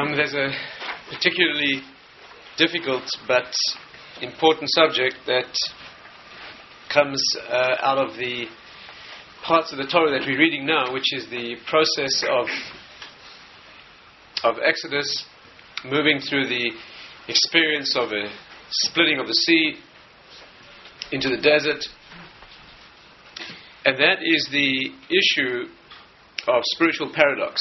There's a particularly difficult but important subject that comes out of the parts of the Torah that we're reading now, which is the process of Exodus, moving through the experience of a splitting of the sea into the desert. And that is the issue of spiritual paradox.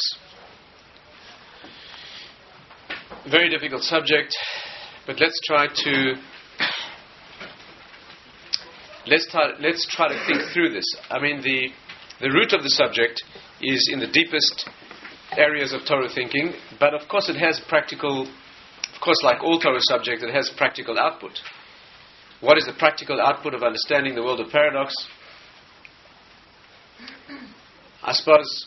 Very difficult subject, but let's try to think through this. I mean, the root of the subject is in the deepest areas of Torah thinking, but of course it has practical, of course like all Torah subjects, it has practical output. What is the practical output of understanding the world of paradox? I suppose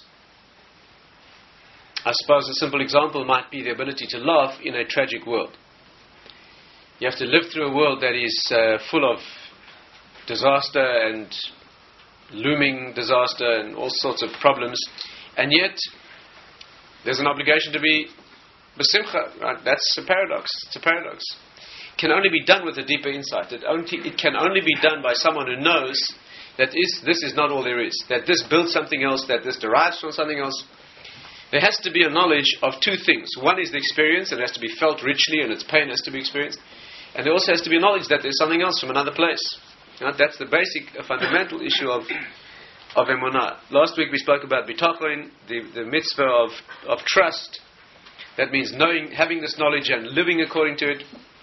a simple example might be the ability to laugh in a tragic world. You have to live through a world that is full of disaster and looming disaster and all sorts of problems, and yet there's an obligation to be besimcha. Right? That's a paradox. It's a paradox. It can only be done with a deeper insight. It can only be done by someone who knows that this is not all there is, that this builds something else, that this derives from something else. There has to be a knowledge of two things. One is the experience, it has to be felt richly, and its pain has to be experienced. And there also has to be a knowledge that there's something else from another place. Right? That's the basic, fundamental issue of emunah. Last week we spoke about bitachon, the mitzvah of trust. That means knowing, having this knowledge and living according to it.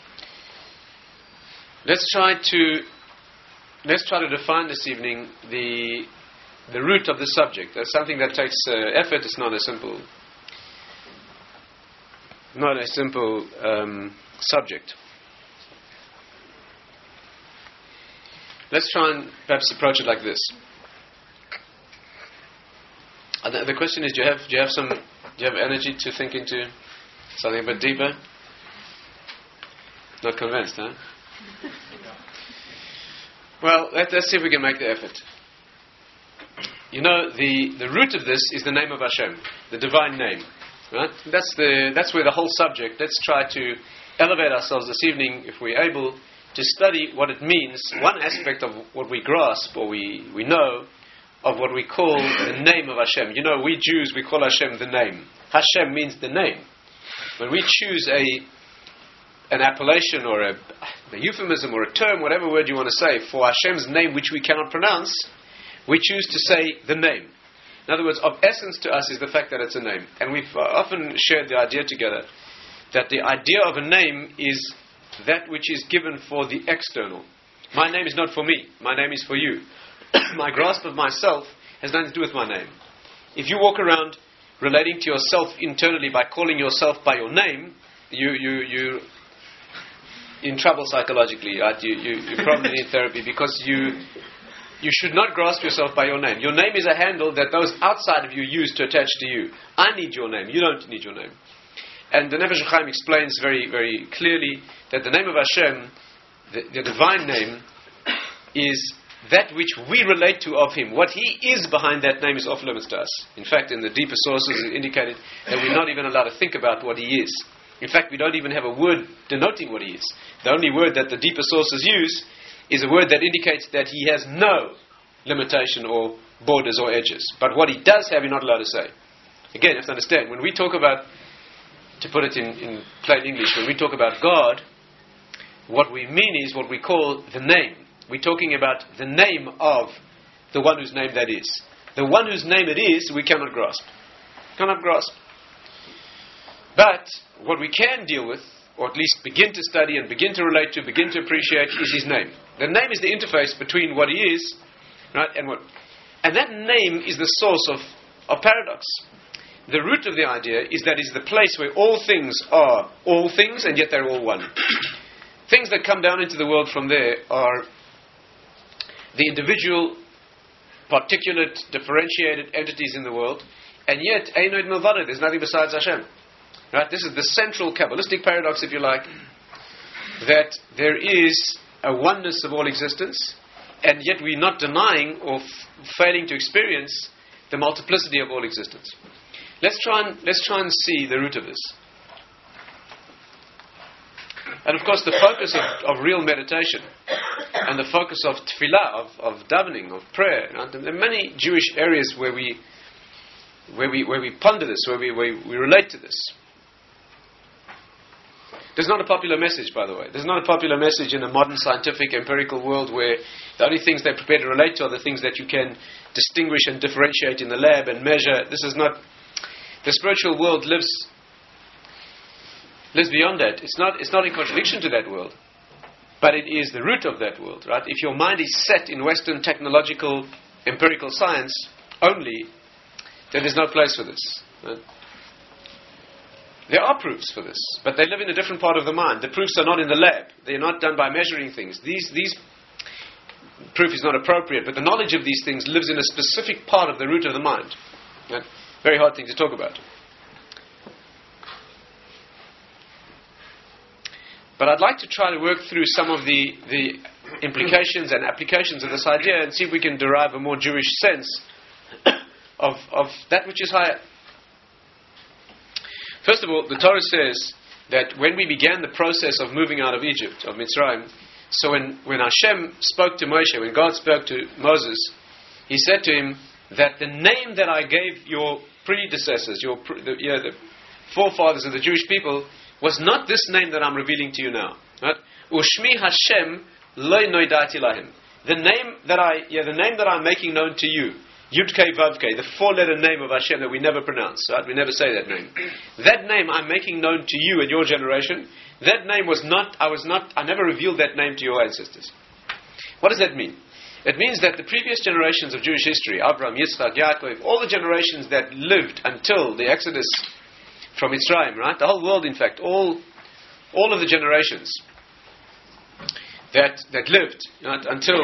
Let's try to define this evening the root of the subject. That's something that takes effort. It's not a simple subject. Let's try and perhaps approach it like this. The question is: Do you have energy to think into something a bit deeper? Not convinced, huh? Well, let's see if we can make the effort. You know, the root of this is the name of Hashem, the divine name. Right? That's where the whole subject. Let's try to elevate ourselves this evening, if we're able, to study what it means. One aspect of what we grasp, or we know, of what we call the name of Hashem. You know, we Jews, we call Hashem the name. Hashem means the name. When we choose an appellation or a euphemism or a term, whatever word you want to say, for Hashem's name which we cannot pronounce, we choose to say the name. In other words, of essence to us is the fact that it's a name. And we've often shared the idea together that the idea of a name is that which is given for the external. My name is not for me. My name is for you. My grasp of myself has nothing to do with my name. If you walk around relating to yourself internally by calling yourself by your name, you're in trouble psychologically. Right? You probably need therapy, because you should not grasp yourself by your name. Your name is a handle that those outside of you use to attach to you. I need your name. You don't need your name. And the Nefesh HaChaim explains very, very clearly that the name of Hashem, the divine name, is that which we relate to of Him. What He is behind that name is off limits to us. In fact, in the deeper sources it indicated that we're not even allowed to think about what He is. In fact, we don't even have a word denoting what He is. The only word that the deeper sources use is a word that indicates that He has no limitation or borders or edges. But what He does have, you're not allowed to say. Again, you have to understand, when we talk about, to put it in plain English, when we talk about God, what we mean is what we call the name. We're talking about the name of the one whose name that is. The one whose name it is, we cannot grasp. Cannot grasp. But what we can deal with, or at least begin to study and begin to relate to, begin to appreciate, is His name. The name is the interface between what He is, right, and that name is the source of paradox. The root of the idea is that it's the place where all things are all things, and yet they're all one. Things that come down into the world from there are the individual, particulate, differentiated entities in the world, and yet, Einoid Milvado, there's nothing besides Hashem. Right? This is the central Kabbalistic paradox, if you like, that there is a oneness of all existence, and yet we're not denying or failing to experience the multiplicity of all existence. Let's try and see the root of this. And of course the focus of real meditation and the focus of tefillah, of davening, of prayer. There are many Jewish areas where we ponder this, where we relate to this. There's not a popular message, by the way. There's not a popular message in a modern scientific, empirical world where the only things they're prepared to relate to are the things that you can distinguish and differentiate in the lab and measure. This is not... The spiritual world lives beyond that. It's not in contradiction to that world. But it is the root of that world, right? If your mind is set in Western technological, empirical science only, then there's no place for this. Right? There are proofs for this, but they live in a different part of the mind. The proofs are not in the lab. They're not done by measuring things. These proof is not appropriate, but the knowledge of these things lives in a specific part of the root of the mind. Right? Very hard thing to talk about. But I'd like to try to work through some of the implications and applications of this idea and see if we can derive a more Jewish sense of that which is higher. First of all, the Torah says that when we began the process of moving out of Egypt, of Mitzrayim, so when Hashem spoke to Moshe, when God spoke to Moses, He said to him that the name that I gave your predecessors, the forefathers of the Jewish people, was not this name that I'm revealing to you now. Right? Ushmi Hashem loy noidati lahim. The name that I'm making known to you, Yud-Kei Vav-Kei, the four-letter name of Hashem that we never pronounce, right? We never say that name. That name I'm making known to you and your generation. That name I never revealed that name to your ancestors. What does that mean? It means that the previous generations of Jewish history, Abraham, Yitzchak, Yaakov, all the generations that lived until the Exodus from Mitzrayim, right? The whole world, in fact, all of the generations that lived, right, until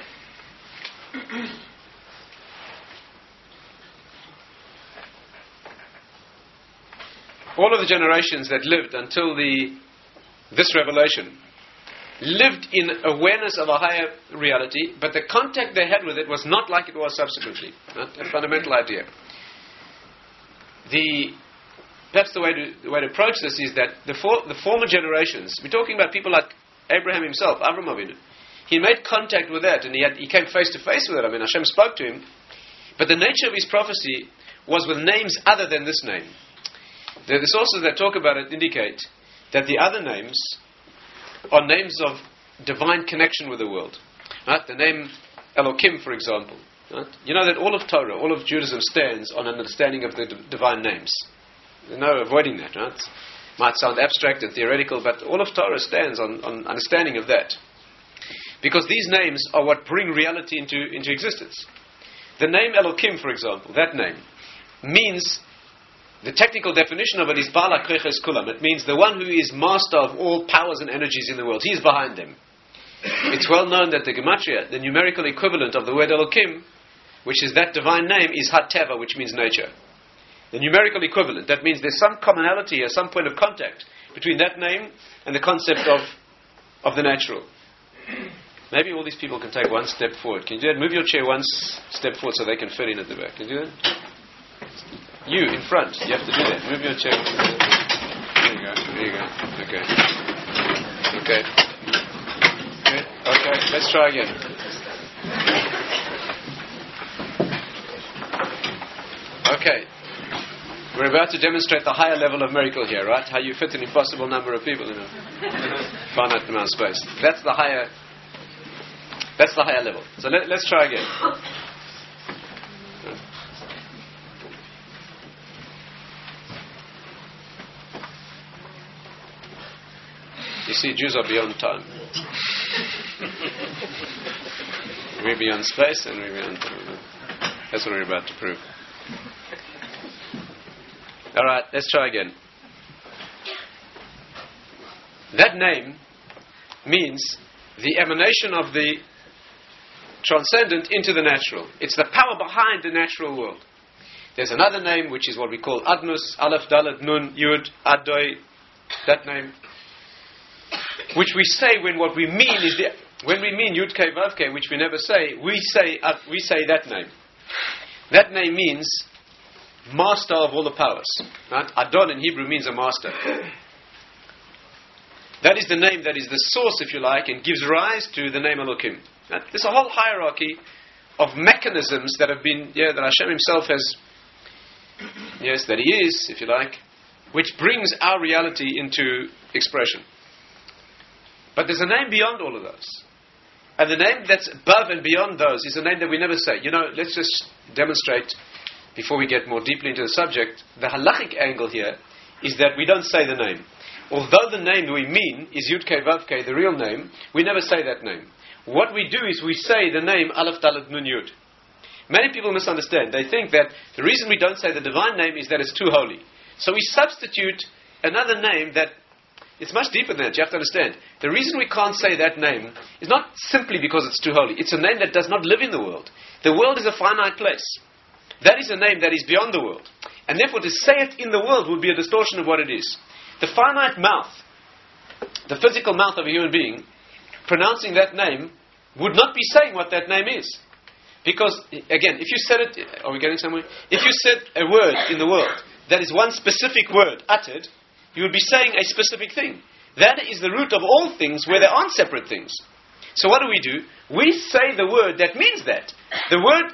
all of the generations that lived until this revelation lived in awareness of a higher reality, but the contact they had with it was not like it was subsequently. Right? A fundamental idea. Perhaps the way to approach this is that the former generations, we're talking about people like Abraham himself, Avram Avinu. He made contact with that, and he came face to face with it. I mean, Hashem spoke to him, but the nature of his prophecy was with names other than this name. The sources that talk about it indicate that the other names are names of divine connection with the world. Right? The name Elokim, for example. Right? You know that all of Torah, all of Judaism stands on an understanding of the divine names. There's no avoiding that. Right? It might sound abstract and theoretical, but all of Torah stands on understanding of that. Because these names are what bring reality into existence. The name Elokim, for example, that name, means... The technical definition of it is Bala Kreches Kulam. It means the one who is master of all powers and energies in the world. He is behind them. It's well known that the Gematria, the numerical equivalent of the word Elokim, which is that divine name, is Hateva, which means nature. The numerical equivalent. That means there's some commonality or some point of contact between that name and the concept of the natural. Maybe all these people can take one step forward. Can you do that? Move your chair one step forward so they can fit in at the back. Can you do that? You, in front. You have to do that. Move your chair. There you go. There you go. Okay. Okay. Let's try again. Okay. We're about to demonstrate the higher level of miracle here, right? How you fit an impossible number of people in a finite amount of space. That's the higher level. So let's try again. You see, Jews are beyond time. We're beyond space and we're beyond time. That's what we're about to prove. Alright, let's try again. That name means the emanation of the transcendent into the natural. It's the power behind the natural world. There's another name which is what we call Adnus, Aleph, Dalet, Nun, Yud, Adoi, that name. Which we say when what we mean is when we mean Yud Kei Vav Kei, which we never say, we say that name. That name means master of all the powers. Right? Adon in Hebrew means a master. That is the name that is the source, if you like, and gives rise to the name Elokim. There's a whole hierarchy of mechanisms that have been, that Hashem Himself has, that He is, if you like, which brings our reality into expression. But there's a name beyond all of those. And the name that's above and beyond those is a name that we never say. Let's just demonstrate, before we get more deeply into the subject, the halachic angle here is that we don't say the name. Although the name we mean is Yud Kei Vav Kei, the real name, we never say that name. What we do is we say the name Aleph Dalet Nun Yud. Many people misunderstand. They think that the reason we don't say the divine name is that it's too holy. So we substitute another name that it's much deeper than that. You have to understand. The reason we can't say that name is not simply because it's too holy. It's a name that does not live in the world. The world is a finite place. That is a name that is beyond the world. And therefore to say it in the world would be a distortion of what it is. The finite mouth, the physical mouth of a human being, pronouncing that name would not be saying what that name is. Because, again, if you said it, are we getting somewhere? If you said a word in the world that is one specific word uttered, you would be saying a specific thing. That is the root of all things where there aren't separate things. So what do? We say the word that means that. The word,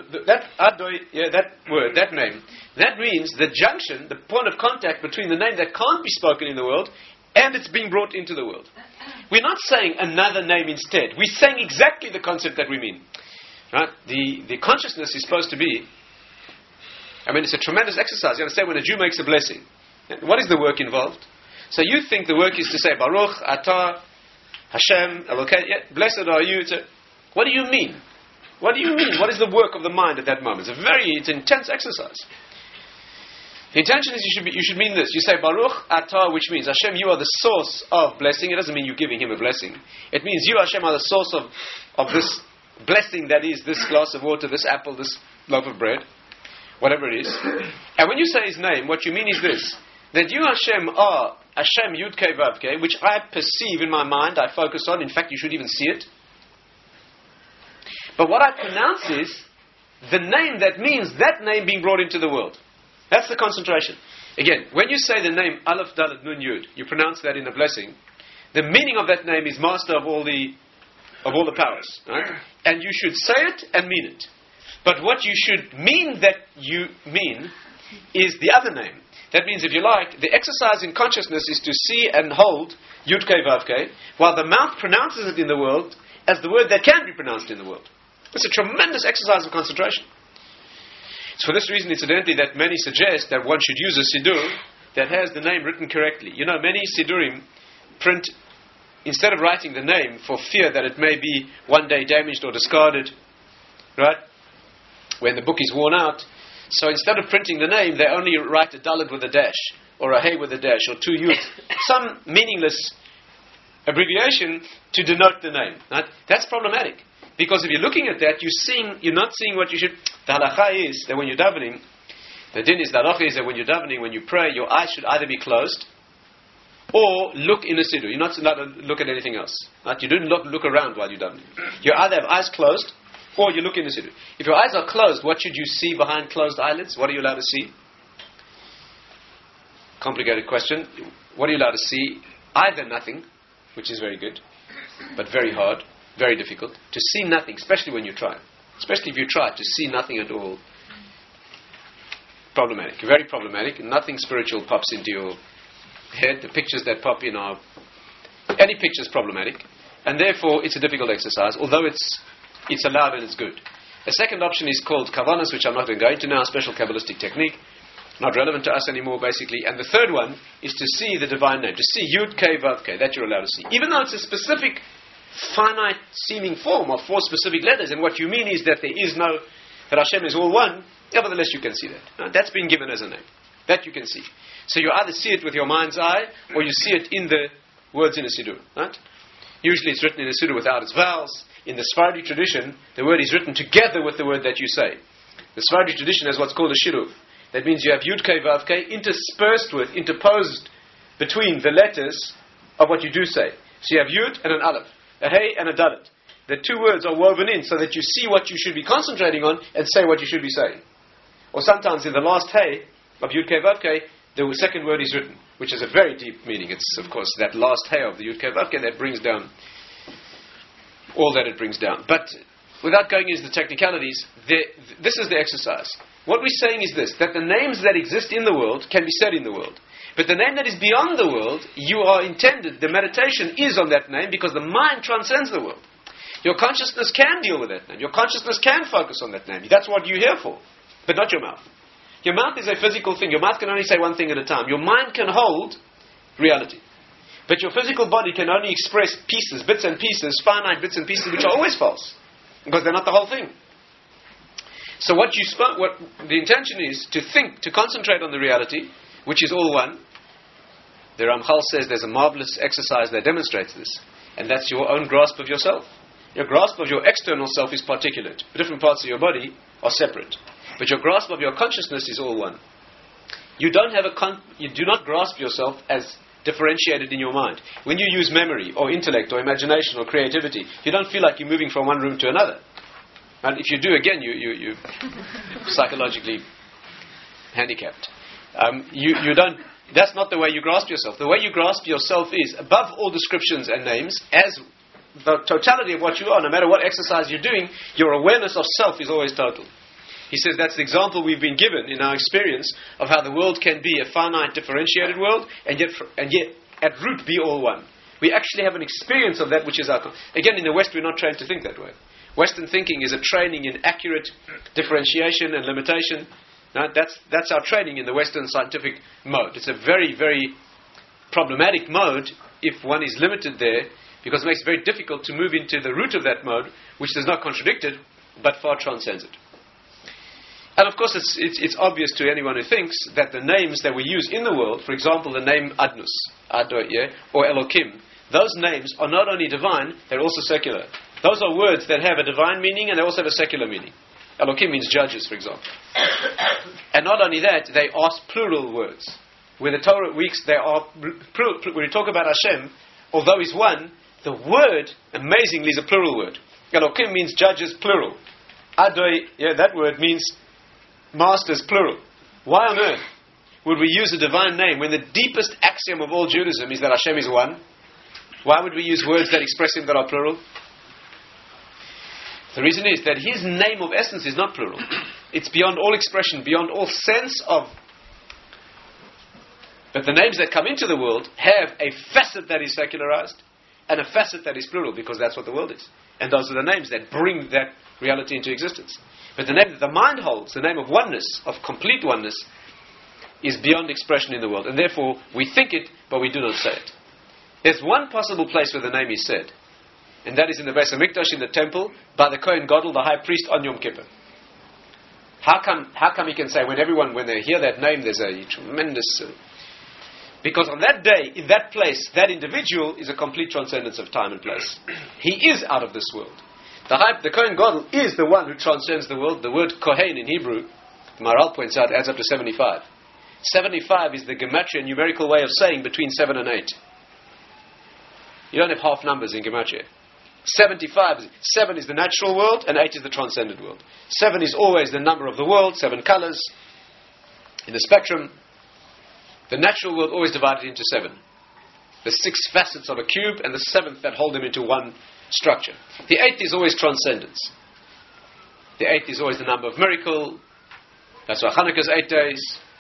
that word, that name, that means the junction, the point of contact between the name that can't be spoken in the world and it's being brought into the world. We're not saying another name instead. We're saying exactly the concept that we mean. Right? The consciousness is supposed to be, it's a tremendous exercise. You understand, when a Jew makes a blessing, what is the work involved? So you think the work is to say, Baruch, Atah, Hashem, Elokei, blessed are you. What do you mean? What do you mean? What is the work of the mind at that moment? It's an intense exercise. The intention is you should mean this. You say Baruch Atah, which means Hashem, you are the source of blessing. It doesn't mean you're giving Him a blessing. It means you, Hashem, are the source of this blessing that is this glass of water, this apple, this loaf of bread, whatever it is. And when you say His name, what you mean is this: that you, Hashem, are Hashem Yud Kei Vav Kei, which I perceive in my mind, I focus on. In fact, you should even see it. But what I pronounce is the name that means that name being brought into the world. That's the concentration. Again, when you say the name Aleph Dalet Nun Yud, you pronounce that in a blessing. The meaning of that name is master of all the powers, right? And you should say it and mean it. But what you should mean that you mean is the other name. That means, if you like, the exercise in consciousness is to see and hold Yud Kei Vav Kei, while the mouth pronounces it in the world as the word that can be pronounced in the world. It's a tremendous exercise of concentration. It's for this reason, incidentally, that many suggest that one should use a siddur that has the name written correctly. Many siddurim print, instead of writing the name for fear that it may be one day damaged or discarded, right, when the book is worn out, so instead of printing the name, they only write a dalet with a dash, or a hey with a dash, or two yud, some meaningless abbreviation to denote the name. Right? That's problematic. Because if you're looking at that, you're not seeing what you should. The halacha is that when you're davening, the din is, the halacha is that when you're davening, when you pray, your eyes should either be closed or look in a siddur. You're not allowed to look at anything else. Right? You don't look around while you're davening. You either have eyes closed or you look in the siddur. If your eyes are closed, what should you see behind closed eyelids? What are you allowed to see? Complicated question. What are you allowed to see? Either nothing, which is very good, but very hard. Very difficult. To see nothing, especially when you try. Especially if you try to see nothing at all. Problematic. Very problematic. Nothing spiritual pops into your head. The pictures that pop in are... Any picture is problematic. And therefore, it's a difficult exercise, although it's allowed and it's good. A second option is called kavanas, which I'm not going to go into now, a special Kabbalistic technique. Not relevant to us anymore, basically. And the third one is to see the divine name. To see Yud Kei Vav Kei. That you're allowed to see. Even though it's a specific... finite seeming form of 4 specific letters, and what you mean is that that Hashem is all one, nevertheless you can see that. Now, that's been given as a name. That you can see. So you either see it with your mind's eye, or you see it in the words in a siddur. Right? Usually it's written in a siddur without its vowels. In the Sephardi tradition, the word is written together with the word that you say. The Sephardi tradition has what's called a shiruv. That means you have Yud Kei Vav Kei interposed between the letters of what you do say. So you have Yud and an Aleph. A hey and a dalet. The 2 words are woven in so that you see what you should be concentrating on and say what you should be saying. Or sometimes in the last hey of Yud Kei Vav Kei, the second word is written. which is a very deep meaning. It's, of course, that last hay of the Yud Kei Vav Kei that brings down all that it brings down. But without going into the technicalities, this is the exercise. What we're saying is this, that the names that exist in the world can be said in the world. But the name that is beyond the world, you are intended, the meditation is on that name because the mind transcends the world. Your consciousness can deal with that name. Your consciousness can focus on that name. That's what you're here for, but not your mouth. Your mouth is a physical thing. Your mouth can only say one thing at a time. Your mind can hold reality. But your physical body can only express pieces, bits and pieces, finite bits and pieces, which are always false. Because they're not the whole thing. So what the intention is to think, to concentrate on the reality, which is all one. The Ramchal says there's a marvelous exercise that demonstrates this. And that's your own grasp of yourself. Your grasp of your external self is particulate. The different parts of your body are separate. But your grasp of your consciousness is all one. You do not grasp yourself as differentiated in your mind. When you use memory or intellect or imagination or creativity, you don't feel like you're moving from one room to another. And if you do, again, you're psychologically handicapped. You don't. That's not the way you grasp yourself. The way you grasp yourself is, above all descriptions and names, as the totality of what you are, no matter what exercise you're doing, your awareness of self is always total. He says that's the example we've been given in our experience of how the world can be a finite, differentiated world, and yet at root be all one. We actually have an experience of that which is our... Again, in the West, we're not trained to think that way. Western thinking is a training in accurate differentiation and limitation. Now, that's our training in the Western scientific mode. It's a very, very problematic mode if one is limited there, because it makes it very difficult to move into the root of that mode, which does not contradict it, but far transcends it. And of course, it's obvious to anyone who thinks that the names that we use in the world, for example, the name Adnus, or Elokim, those names are not only divine, they're also secular. Those are words that have a divine meaning and they also have a secular meaning. Elokim means judges, for example. And not only that, they are plural words. When the Torah weeks, they are plural. When we talk about Hashem, although He's one, the word, amazingly, is a plural word. Elokim means judges, plural. Adoi, that word means masters, plural. Why on earth would we use a divine name when the deepest axiom of all Judaism is that Hashem is one? Why would we use words that express Him that are plural? The reason is that His name of essence is not plural. It's beyond all expression, beyond all sense of... But the names that come into the world have a facet that is secularized and a facet that is plural, because that's what the world is. And those are the names that bring that reality into existence. But the name that the mind holds, the name of oneness, of complete oneness, is beyond expression in the world. And therefore, we think it, but we do not say it. There's one possible place where the name is said. And that is in the Beis HaMikdash, in the temple, by the Kohen Gadol, the high priest, on Yom Kippur. How come he can say, when they hear that name, there's a tremendous... because on that day, in that place, that individual is a complete transcendence of time and place. He is out of this world. The Kohen Gadol is the one who transcends the world. The word Kohen in Hebrew, Maharal points out, adds up to 75. 75 is the gematria, numerical way of saying between 7 and 8. You don't have half numbers in gematria. 75, 7 is the natural world, and 8 is the transcendent world. 7 is always the number of the world, 7 colors in the spectrum. The natural world always divided into 7. The 6 facets of a cube, and the 7th that hold them into one structure. The 8th is always transcendence. The 8th is always the number of miracle. That's why Hanukkah's 8 days.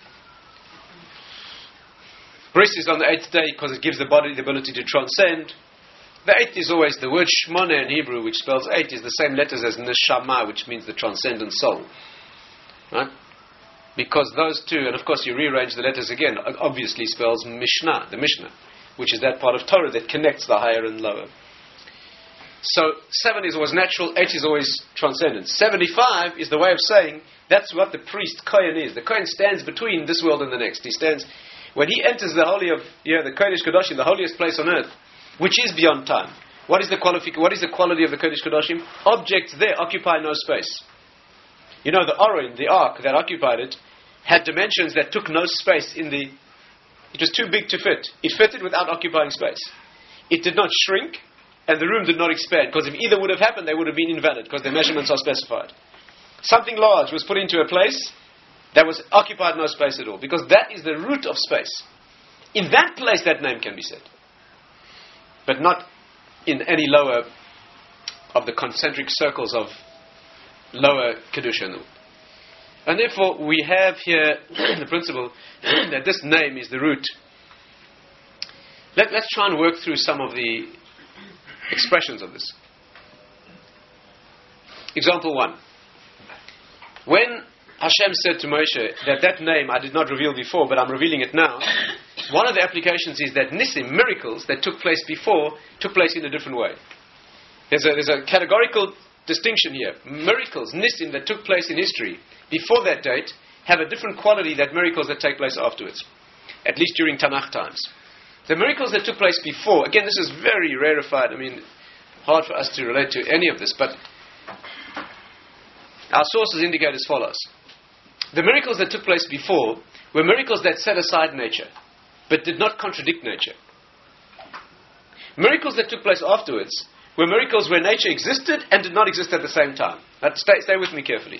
Bris is on the 8th day because it gives the body the ability to transcend. The 8th is always the word Shmona in Hebrew, which spells 8, is the same letters as Neshama, which means the transcendent soul. Right? Because those two, and of course you rearrange the letters again, obviously spells Mishnah, the Mishnah, which is that part of Torah that connects the higher and lower. So 7 is always natural, 8 is always transcendent. 75 is the way of saying that's what the priest Kohen is. The Kohen stands between this world and the next. He stands, when he enters the holy of, the Kodesh Kodashim, the holiest place on earth, which is beyond time. What is the quality of the Kodesh Kodashim? Objects there occupy no space. The Aron, the ark that occupied it, had dimensions that took no space it was too big to fit. It fitted without occupying space. It did not shrink, and the room did not expand, because if either would have happened, they would have been invalid, because their measurements are specified. Something large was put into a place that was occupied no space at all, because that is the root of space. In that place, that name can be said. But not in any lower of the concentric circles of lower Kedusha. And therefore, we have here the principle that this name is the root. Let's try and work through some of the expressions of this. Example 1. When Hashem said to Moshe that name I did not reveal before, but I'm revealing it now, one of the applications is that Nisim, miracles that took place before, took place in a different way. There's a categorical distinction here. Miracles, Nisim, that took place in history before that date have a different quality than miracles that take place afterwards, at least during Tanakh times. The miracles that took place before, again, this is very rarefied. I mean, hard for us to relate to any of this, but our sources indicate as follows. The miracles that took place before were miracles that set aside nature, but did not contradict nature. Miracles that took place afterwards were miracles where nature existed and did not exist at the same time. Now, stay with me carefully.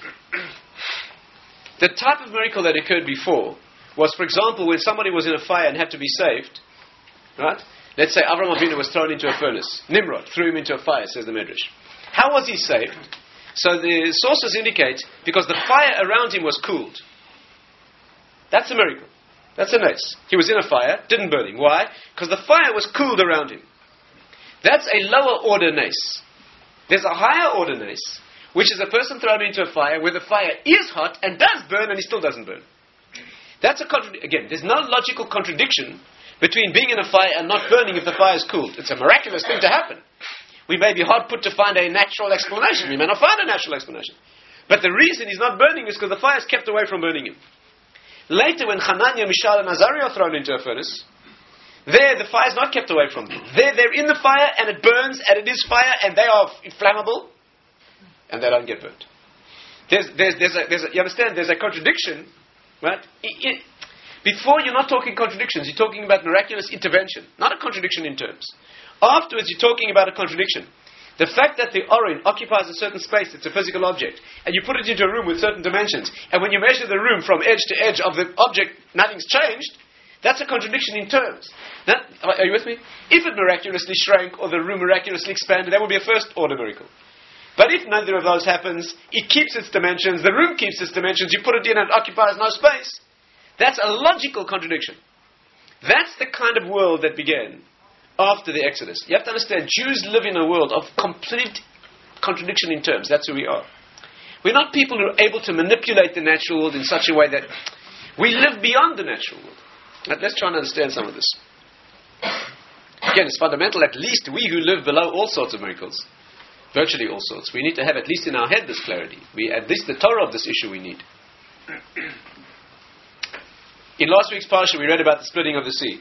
The type of miracle that occurred before was, for example, when somebody was in a fire and had to be saved, right? Let's say Avraham Avinu was thrown into a furnace. Nimrod threw him into a fire, says the Medrash. How was he saved? So the sources indicate because the fire around him was cooled. That's a miracle. That's a nace. He was in a fire, didn't burn him. Why? Because the fire was cooled around him. That's a lower order nace. There's a higher order nace, which is a person thrown into a fire where the fire is hot and does burn and he still doesn't burn. That's a contradiction. Again, there's no logical contradiction between being in a fire and not burning if the fire is cooled. It's a miraculous thing to happen. We may be hard put to find a natural explanation. We may not find a natural explanation. But the reason he's not burning is because the fire is kept away from burning him. Later, when Hananiah, Mishael, and Azariah are thrown into a furnace, there the fire is not kept away from them. They're in the fire and it burns and it is fire and they are flammable and they don't get burnt. You understand? There's a contradiction, right? Before, you're not talking contradictions. You're talking about miraculous intervention, not a contradiction in terms. Afterwards, you're talking about a contradiction. The fact that the Orin occupies a certain space, it's a physical object, and you put it into a room with certain dimensions, and when you measure the room from edge to edge of the object, nothing's changed, that's a contradiction in terms. Now, are you with me? If it miraculously shrank or the room miraculously expanded, that would be a first order miracle. But if neither of those happens, it keeps its dimensions, the room keeps its dimensions, you put it in and it occupies no space, that's a logical contradiction. That's the kind of world that began after the Exodus. You have to understand, Jews live in a world of complete contradiction in terms. That's who we are. We're not people who are able to manipulate the natural world in such a way that we live beyond the natural world. Now, let's try and understand some of this. Again, it's fundamental, at least we who live below all sorts of miracles, virtually all sorts, we need to have at least in our head this clarity. At least the Torah of this issue we need. In last week's parsha, we read about the splitting of the sea.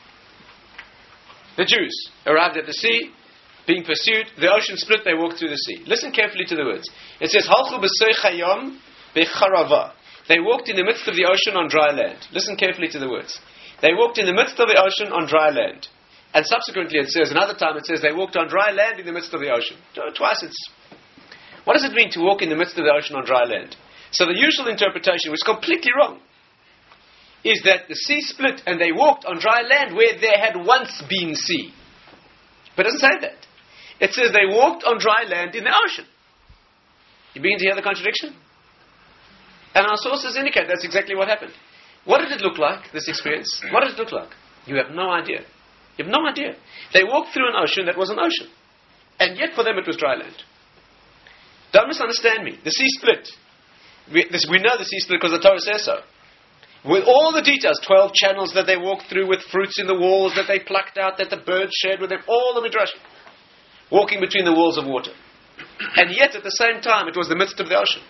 The Jews arrived at the sea, being pursued, the ocean split, they walked through the sea. Listen carefully to the words. It says, Halchu b'soich hayom becharava. They walked in the midst of the ocean on dry land. Listen carefully to the words. They walked in the midst of the ocean on dry land. And subsequently it says, another time it says, they walked on dry land in the midst of the ocean. Twice it's... What does it mean to walk in the midst of the ocean on dry land? So the usual interpretation, which is completely wrong, is that the sea split and they walked on dry land where there had once been sea. But it doesn't say that. It says they walked on dry land in the ocean. You begin to hear the contradiction? And our sources indicate that's exactly what happened. What did it look like, this experience? What did it look like? You have no idea. You have no idea. They walked through an ocean that was an ocean. And yet for them it was dry land. Don't misunderstand me. The sea split. We know the sea split because the Torah says so. With all the details, 12 channels that they walked through with fruits in the walls that they plucked out, that the birds shared with them, all the midrash. Walking between the walls of water. And yet at the same time it was the midst of the ocean.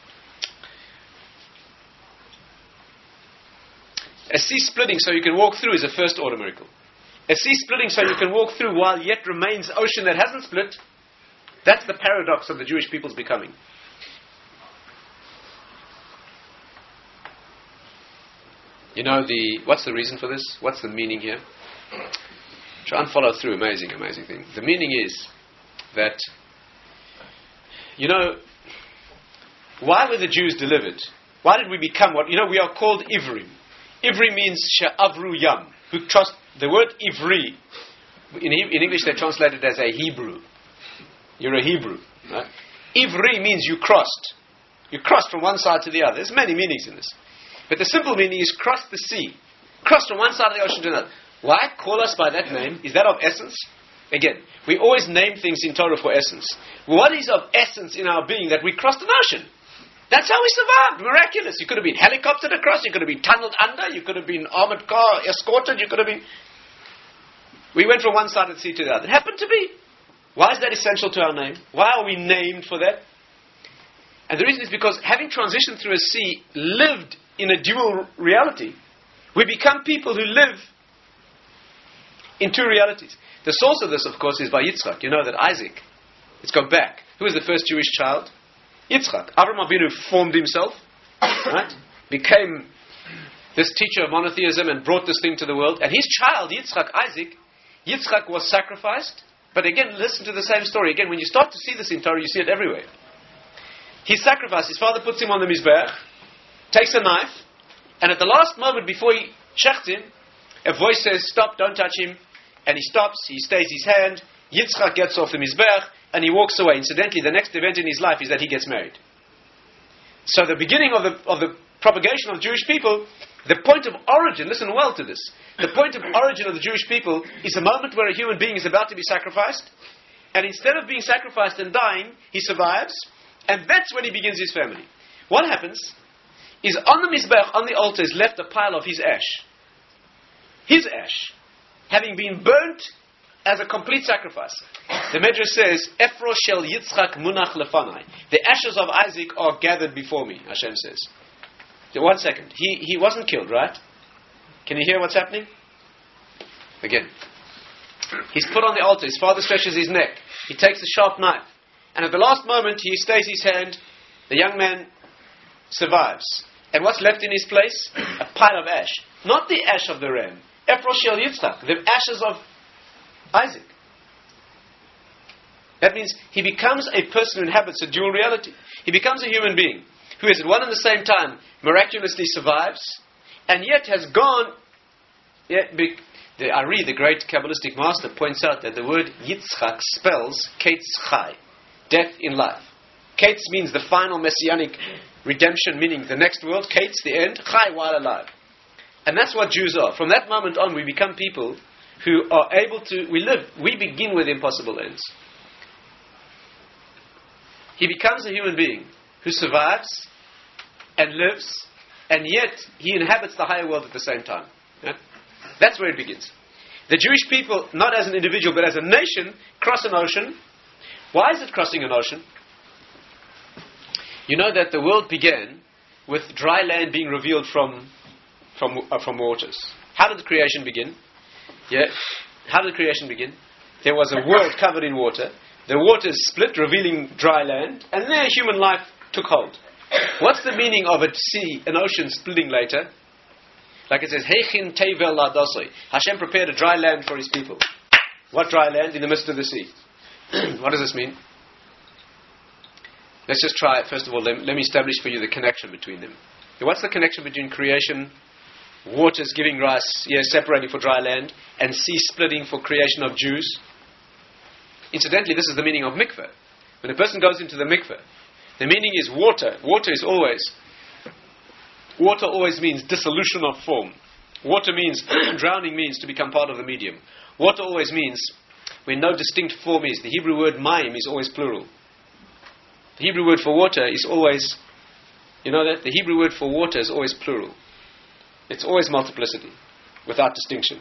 A sea splitting so you can walk through is a first order miracle. A sea splitting so you can walk through while yet remains ocean that hasn't split, that's the paradox of the Jewish people's becoming. You know, what's the reason for this? What's the meaning here? Try and follow through. Amazing thing. The meaning is that, why were the Jews delivered? Why did we become what? We are called Ivrim. Ivri means She'avru Yam. who trust. The word Ivri, in English they translate it as a Hebrew. You're a Hebrew. Right? Ivri means you crossed. You crossed from one side to the other. There's many meanings in this. But the simple meaning is cross the sea. Cross from one side of the ocean to another. Why call us by that name? Is that of essence? Again, we always name things in Torah for essence. What is of essence in our being that we crossed an ocean? That's how we survived. Miraculous. You could have been helicoptered across. You could have been tunneled under. You could have been armored car escorted. You could have been... We went from one side of the sea to the other. It happened to be. Why is that essential to our name? Why are we named for that? And the reason is because having transitioned through a sea, lived in a dual reality, we become people who live in two realities. The source of this, of course, is by Yitzchak. You know that Isaac, let's go back. Who was the first Jewish child? Yitzchak. Avraham Avinu formed himself, right? Became this teacher of monotheism and brought this thing to the world. And his child, Yitzchak, Isaac, Yitzchak was sacrificed. But again, listen to the same story. Again, when you start to see this in Torah, you see it everywhere. He's sacrificed. His father puts him on the Mizbeach, takes a knife, and at the last moment before he shechts him, a voice says, stop, don't touch him. And he stops, he stays his hand, Yitzchak gets off the Mizbeach, and he walks away. Incidentally, the next event in his life is that he gets married. So the beginning of the propagation of Jewish people, the point of origin, listen well to this, the point of origin of the Jewish people is a moment where a human being is about to be sacrificed, and instead of being sacrificed and dying, he survives, and that's when he begins his family. What happens is on the Mizbeach, on the altar, is left a pile of his ash. His ash, having been burnt as a complete sacrifice. The Medrash says, Efro shel Yitzchak munach lefanai. The ashes of Isaac are gathered before me, Hashem says. So 1 second. He wasn't killed, right? Can you hear what's happening? Again. He's put on the altar. His father stretches his neck. He takes a sharp knife. And at the last moment, he stays his hand. The young man survives. And what's left in his place? A pile of ash. Not the ash of the ram. Efro shel Yitzchak. The ashes of Isaac. That means he becomes a person who inhabits a dual reality. He becomes a human being who is at one and the same time miraculously survives and yet has gone. The Ari, the great Kabbalistic master, points out that the word Yitzchak spells Kates Chai, death in life. Kates means the final messianic redemption, meaning the next world. Kates, the end. Chai, while alive. And that's what Jews are. From that moment on, we become people who are able to, we begin with impossible ends. He becomes a human being who survives and lives, and yet he inhabits the higher world at the same time. Yeah? That's where it begins. The Jewish people, not as an individual, but as a nation, cross an ocean. Why is it crossing an ocean? You know that the world began with dry land being revealed from waters. How did the creation begin? Yeah. How did creation begin? There was a world covered in water. The waters split, revealing dry land, and there human life took hold. What's the meaning of a sea, an ocean splitting later? Like it says, Heichin Tevel Ladosoi. Hashem prepared a dry land for his people. What dry land? In the midst of the sea. What does this mean? Let's just try it. First of all, let me establish for you the connection between them. What's the connection between creation, waters giving rise, separating for dry land, and sea splitting for creation of Jews? Incidentally, this is the meaning of mikveh. When a person goes into the mikveh, the meaning is water. Water always means dissolution of form. Water means, drowning means to become part of the medium. Water always means when no distinct form is. The Hebrew word mayim is always plural. The Hebrew word for water is always, you know that? The Hebrew word for water is always plural. It's always multiplicity, without distinction.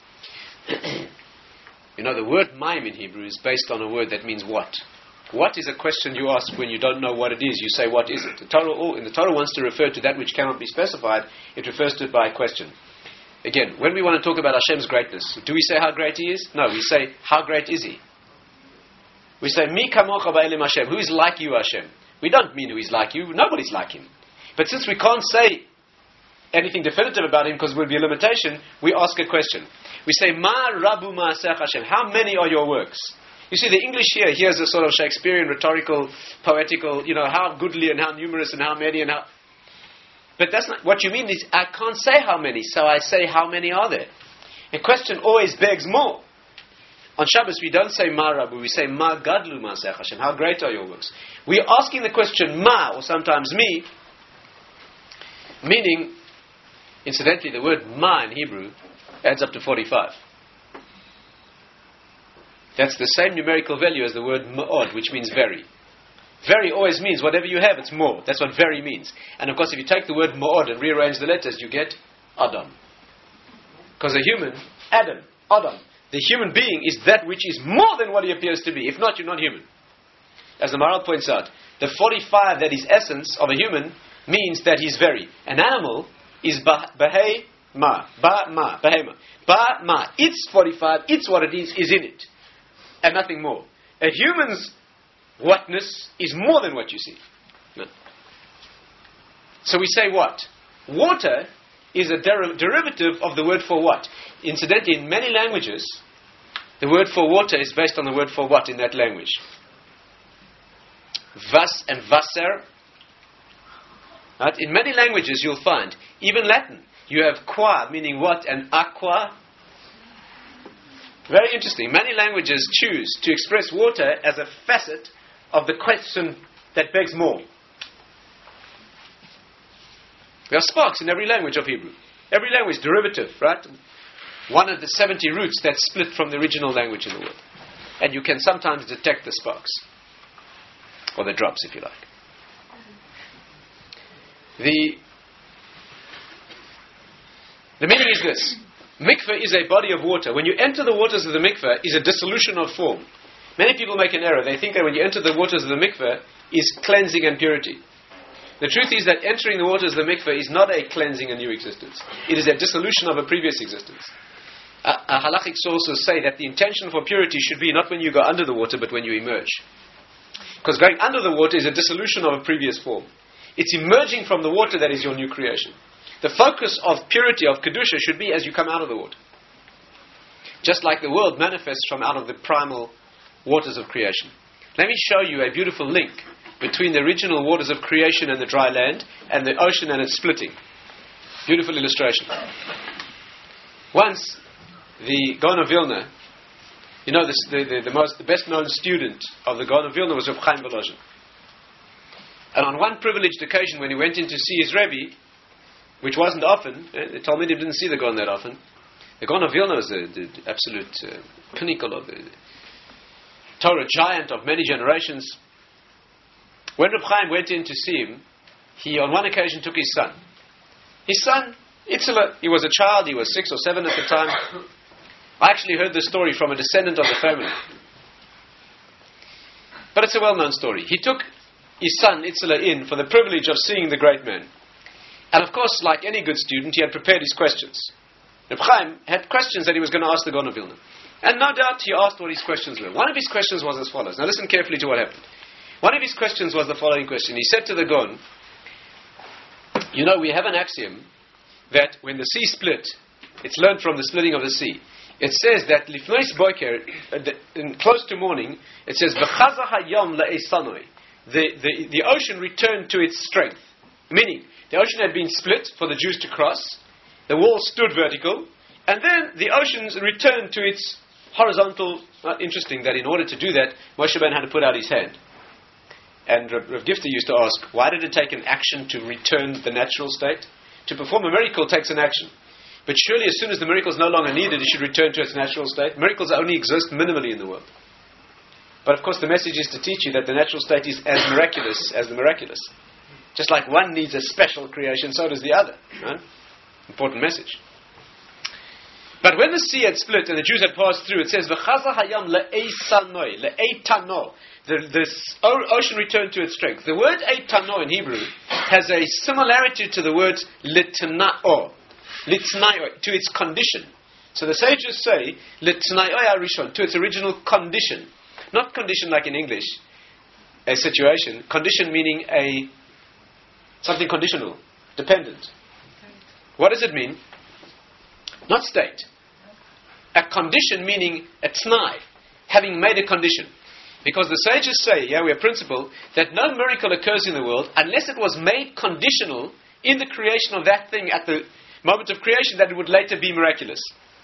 You know, the word mayim in Hebrew is based on a word that means what? What is a question you ask when you don't know what it is? You say, what is it? The Torah wants to refer to that which cannot be specified. It refers to it by a question. Again, when we want to talk about Hashem's greatness, do we say how great He is? No, we say, how great is He? We say, Mi kamocha ba'elim Hashem. Who is like you, Hashem? We don't mean who is like you. Nobody's like Him. But since we can't say anything definitive about Him because it would be a limitation, we ask a question. We say, Ma rabu ma'asech Hashem. How many are your works? You see, the English here's a sort of Shakespearean, rhetorical, poetical, how goodly and how numerous and how many and how... But that's not... What you mean is, I can't say how many, so I say, how many are there? A question always begs more. On Shabbos we don't say Ma Rabbu, we say Ma Gadlu Ma'aseh Hashem. How great are your works? We are asking the question Ma, or sometimes me, meaning, incidentally, the word Ma in Hebrew adds up to 45. That's the same numerical value as the word Ma'od, which means very. Very always means whatever you have, it's more. That's what very means. And of course, if you take the word Ma'od and rearrange the letters, you get Adam. Because a human, Adam, the human being is that which is more than what he appears to be. If not, you're not human. As the Maharal points out, the 45 that is essence of a human means that he's very. An animal is Bahema. Ba-ma. It's 45, it's what it is in it. And nothing more. A human's whatness is more than what you see. No. So we say what? Water is a derivative of the word for what. Incidentally, in many languages, the word for water is based on the word for what in that language. Vas and Wasser. Right? In many languages you'll find, even Latin, you have qua, meaning what, and aqua. Very interesting. Many languages choose to express water as a facet of the question that begs more. There are sparks in every language of Hebrew. Every language derivative, right? One of the 70 roots that split from the original language in the world. And you can sometimes detect the sparks. Or the drops, if you like. The meaning is this. Mikveh is a body of water. When you enter the waters of the mikveh, is a dissolution of form. Many people make an error. They think that when you enter the waters of the mikveh, is cleansing and purity. The truth is that entering the waters of the mikveh is not a cleansing a new existence. It is a dissolution of a previous existence. Halachic sources say that the intention for purity should be not when you go under the water, but when you emerge. Because going under the water is a dissolution of a previous form. It's emerging from the water that is your new creation. The focus of purity, of Kedusha, should be as you come out of the water. Just like the world manifests from out of the primal waters of creation. Let me show you a beautiful link between the original waters of creation and the dry land, and the ocean and its splitting. Beautiful illustration. Once, the Gaon of Vilna, you know, the best known student of the Gaon of Vilna was Reb Chaim Volozhin. And on one privileged occasion, when he went in to see his Rebbe, which wasn't often, the Talmidim didn't see the Gaon that often. The Gaon of Vilna was the absolute pinnacle of the Torah giant of many generations. When Reb Chaim went in to see him, he on one occasion took his son. His son, Itzela, he was a child, he was 6 or 7 at the time. I actually heard this story from a descendant of the family. But it's a well-known story. He took his son, Itzela, in for the privilege of seeing the great man. And of course, like any good student, he had prepared his questions. Reb Chaim had questions that he was going to ask the Gaon of Vilna. And no doubt he asked what his questions were. One of his questions was as follows. Now listen carefully to what happened. One of his questions was the following question. He said to the Gaon, you know, we have an axiom that when the sea split, it's learned from the splitting of the sea. It says that Lifnois Boiker, close to morning, it says V'chazah hayom la'esanoi. The ocean returned to its strength. Meaning, the ocean had been split for the Jews to cross, the wall stood vertical, and then the oceans returned to its horizontal. Interesting that in order to do that, Moshe Ben had to put out his hand. And Rav Gifter used to ask, why did it take an action to return the natural state? To perform a miracle takes an action. But surely as soon as the miracle is no longer needed, it should return to its natural state. Miracles only exist minimally in the world. But of course the message is to teach you that the natural state is as miraculous as the miraculous. Just like one needs a special creation, so does the other. Right? Important message. But when the sea had split and the Jews had passed through, it says, V'chaza hayam le'eisanoi, le'eitano. The ocean returned to its strength. The word eitano in Hebrew has a similarity to the word litna'o, to its condition. So the sages say, litna'o arishon, to its original condition. Not condition like in English, a situation. Condition meaning something conditional, dependent. What does it mean? Not state. A condition meaning a t'nai, having made a condition. Because the sages say, we have principle, that no miracle occurs in the world unless it was made conditional in the creation of that thing at the moment of creation that it would later be miraculous.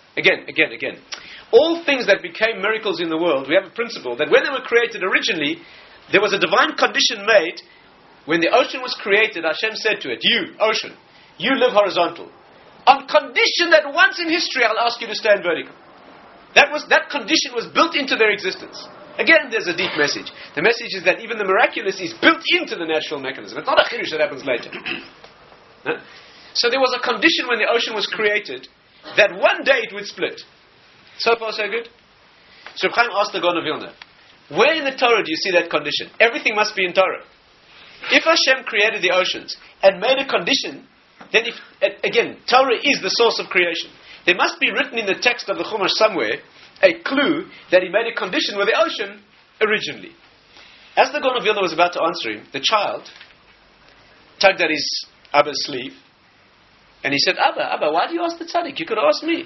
Again. All things that became miracles in the world, we have a principle that when they were created originally, there was a divine condition made. When the ocean was created, Hashem said to it, you, ocean, you live horizontal. On condition that once in history I'll ask you to stand vertical. That condition was built into their existence. Again, there's a deep message. The message is that even the miraculous is built into the natural mechanism. It's not a chidush that happens later. Huh? So there was a condition when the ocean was created that one day it would split. So far, so good? So Reb Chaim asked the Gaon of Vilna, where in the Torah do you see that condition? Everything must be in Torah. If Hashem created the oceans and made a condition, then again, Torah is the source of creation. There must be written in the text of the Chumash somewhere a clue that he made a condition with the ocean originally. As the Gaon of Vilna was about to answer him, the child tugged at his Abba's sleeve and he said, Abba, why do you ask the tzaddik? You could ask me.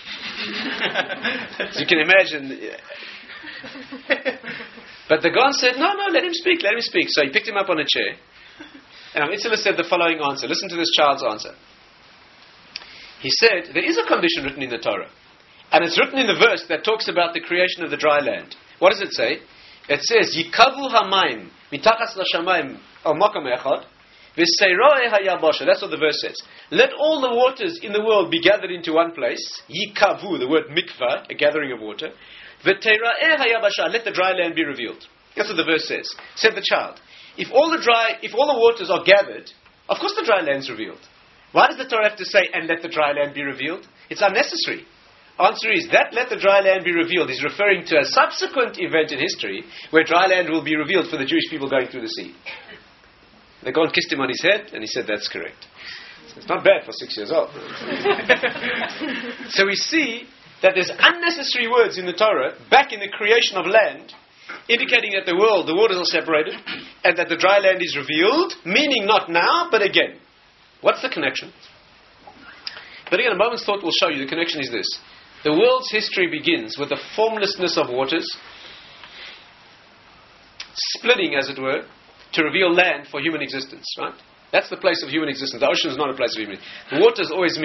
So you can imagine. But the Gaon said, no, let him speak. So he picked him up on a chair. And Itzela said the following answer. Listen to this child's answer. He said, there is a condition written in the Torah. And it's written in the verse that talks about the creation of the dry land. What does it say? It says, Yikavu hamayim mitachas l'shamayim al makom echad v'seiroe hayabasha. That's what the verse says. Let all the waters in the world be gathered into one place. Yikavu, the word mikvah, a gathering of water. V'teira'eh hayabasha. Let the dry land be revealed. That's what the verse says. Said the child. If all the waters are gathered, of course the dry land's revealed. Why does the Torah have to say, and let the dry land be revealed? It's unnecessary. Answer is, that let the dry land be revealed is referring to a subsequent event in history where dry land will be revealed for the Jewish people going through the sea. The Gaon kissed him on his head and he said, that's correct. It's not bad for 6 years old. So we see that there's unnecessary words in the Torah back in the creation of land indicating that the waters are separated and that the dry land is revealed, meaning not now, but again. What's the connection? But again, a moment's thought will show you the connection is this. The world's history begins with the formlessness of waters, splitting, as it were, to reveal land for human existence, right? That's the place of human existence. The ocean is not a place of human existence. The waters always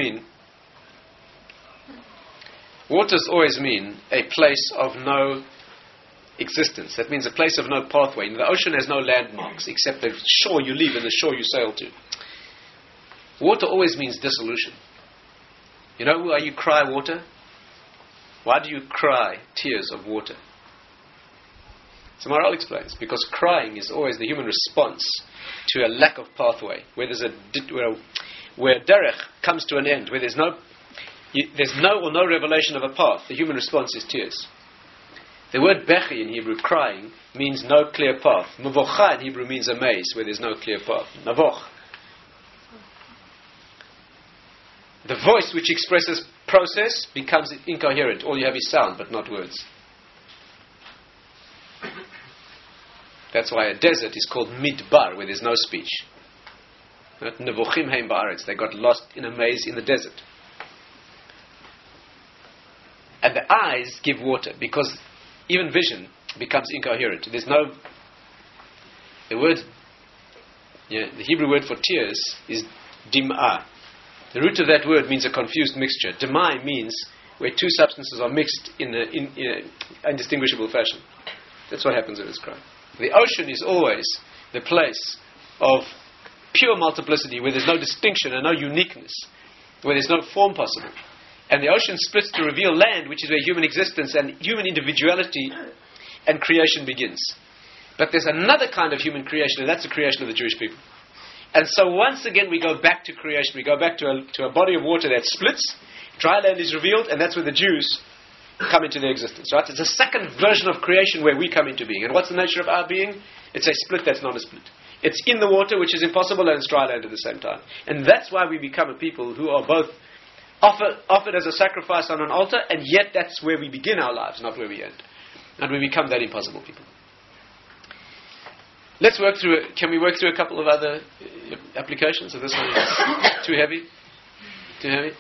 mean a place of no existence. That means a place of no pathway. The ocean has no landmarks except the shore you leave and the shore you sail to. Water always means dissolution. You know why you cry water? Why do you cry tears of water? So Maharal explains, because crying is always the human response to a lack of pathway, where where derech comes to an end, where there's no or no revelation of a path. The human response is tears. The word bechi in Hebrew, crying, means no clear path. Mavocha in Hebrew means a maze, where there's no clear path. Mavoch. The voice which expresses process becomes incoherent. All you have is sound, but not words. That's why a desert is called midbar, where there's no speech. Nevochim heim ba'aretz. They got lost in a maze in the desert. And the eyes give water, because even vision becomes incoherent. There's no... The Hebrew word for tears is dim'ah. The root of that word means a confused mixture. Demai means where two substances are mixed in an indistinguishable fashion. That's what happens with this cry. The ocean is always the place of pure multiplicity, where there's no distinction and no uniqueness, where there's no form possible. And the ocean splits to reveal land, which is where human existence and human individuality and creation begins. But there's another kind of human creation, and that's the creation of the Jewish people. And so once again we go back to creation. We go back to a body of water that splits, dry land is revealed, and that's where the Jews come into their existence. Right? It's a second version of creation where we come into being. And what's the nature of our being? It's a split that's not a split. It's in the water, which is impossible, and it's dry land at the same time. And that's why we become a people who are both offered as a sacrifice on an altar, and yet that's where we begin our lives, not where we end. And we become that impossible people. Let's work through it. Can we work through a couple of other applications? So this one is too heavy? Too heavy?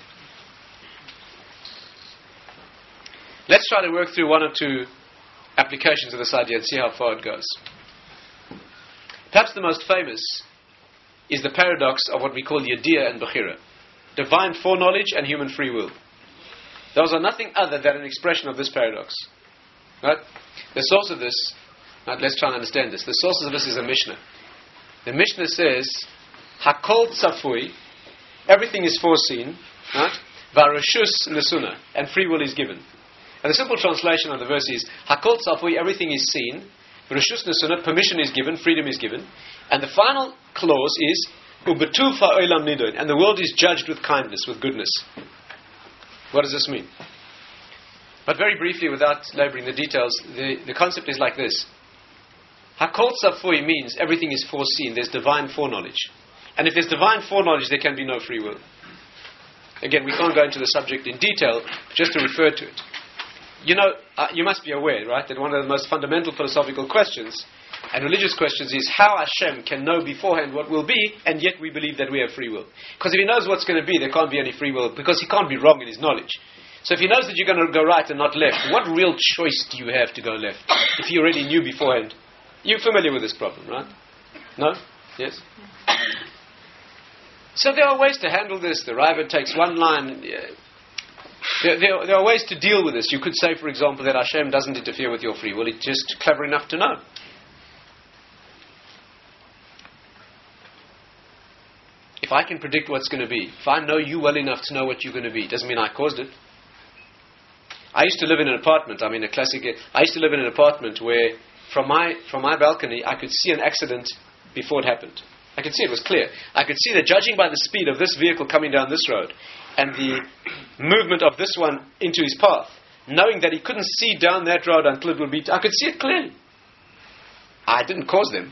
Let's try to work through one or two applications of this idea and see how far it goes. Perhaps the most famous is the paradox of what we call Yediyah and Bechira. Divine foreknowledge and human free will. Those are nothing other than an expression of this paradox. Right? The source of this, right, let's try and understand this. The source of this is a Mishnah. The Mishnah says, Hakol tzafui, everything is foreseen, right? Varashus nesuna, and free will is given. And the simple translation of the verse is, Hakol tzafui, everything is seen, Varashus nesuna, permission is given, freedom is given. And the final clause is, Ubetuv ha'olam nidon, and the world is judged with kindness, with goodness. What does this mean? But very briefly, without laboring the details, the concept is like this. Hakol tzafui means everything is foreseen. There's divine foreknowledge. And if there's divine foreknowledge, there can be no free will. Again, we can't go into the subject in detail, just to refer to it. You know, you must be aware, right, that one of the most fundamental philosophical questions and religious questions is how Hashem can know beforehand what will be, and yet we believe that we have free will. Because if He knows what's going to be, there can't be any free will, because He can't be wrong in His knowledge. So if He knows that you're going to go right and not left, what real choice do you have to go left if He already knew beforehand? You're familiar with this problem, right? No? Yes? So there are ways to handle this. The Raiva takes one line. There are ways to deal with this. You could say, for example, that Hashem doesn't interfere with your free will. It's just clever enough to know. If I can predict what's going to be, if I know you well enough to know what you're going to be, doesn't mean I caused it. I used to live in an apartment. I used to live in an apartment where, from my balcony, I could see an accident before it happened. I could see it was clear. I could see that, judging by the speed of this vehicle coming down this road and the movement of this one into his path, knowing that he couldn't see down that road until it would be, I could see it clearly. I didn't cause them.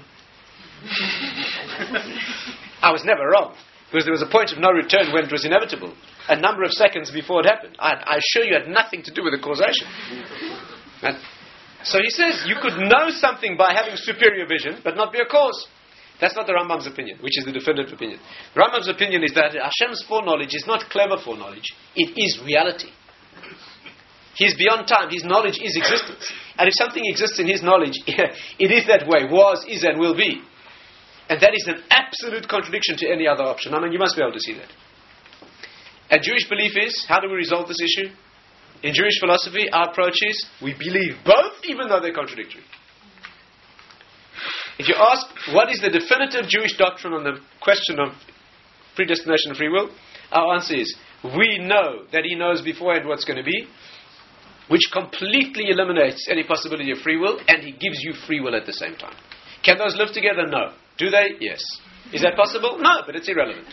I was never wrong, because there was a point of no return when it was inevitable, a number of seconds before it happened. I assure you, it had nothing to do with the causation. And so he says you could know something by having superior vision, but not be a cause. That's not the Rambam's opinion, which is the definitive opinion. The Rambam's opinion is that Hashem's foreknowledge is not clever foreknowledge, it is reality. He is beyond time, His knowledge is existence. And if something exists in His knowledge, it is that way, was, is and will be. And that is an absolute contradiction to any other option. I mean, you must be able to see that. And Jewish belief is, how do we resolve this issue? In Jewish philosophy, our approach is, we believe both, even though they're contradictory. If you ask, what is the definitive Jewish doctrine on the question of predestination and free will? Our answer is, we know that He knows beforehand what's going to be, which completely eliminates any possibility of free will, and He gives you free will at the same time. Can those live together? No. Do they? Yes. Is that possible? No, but it's irrelevant.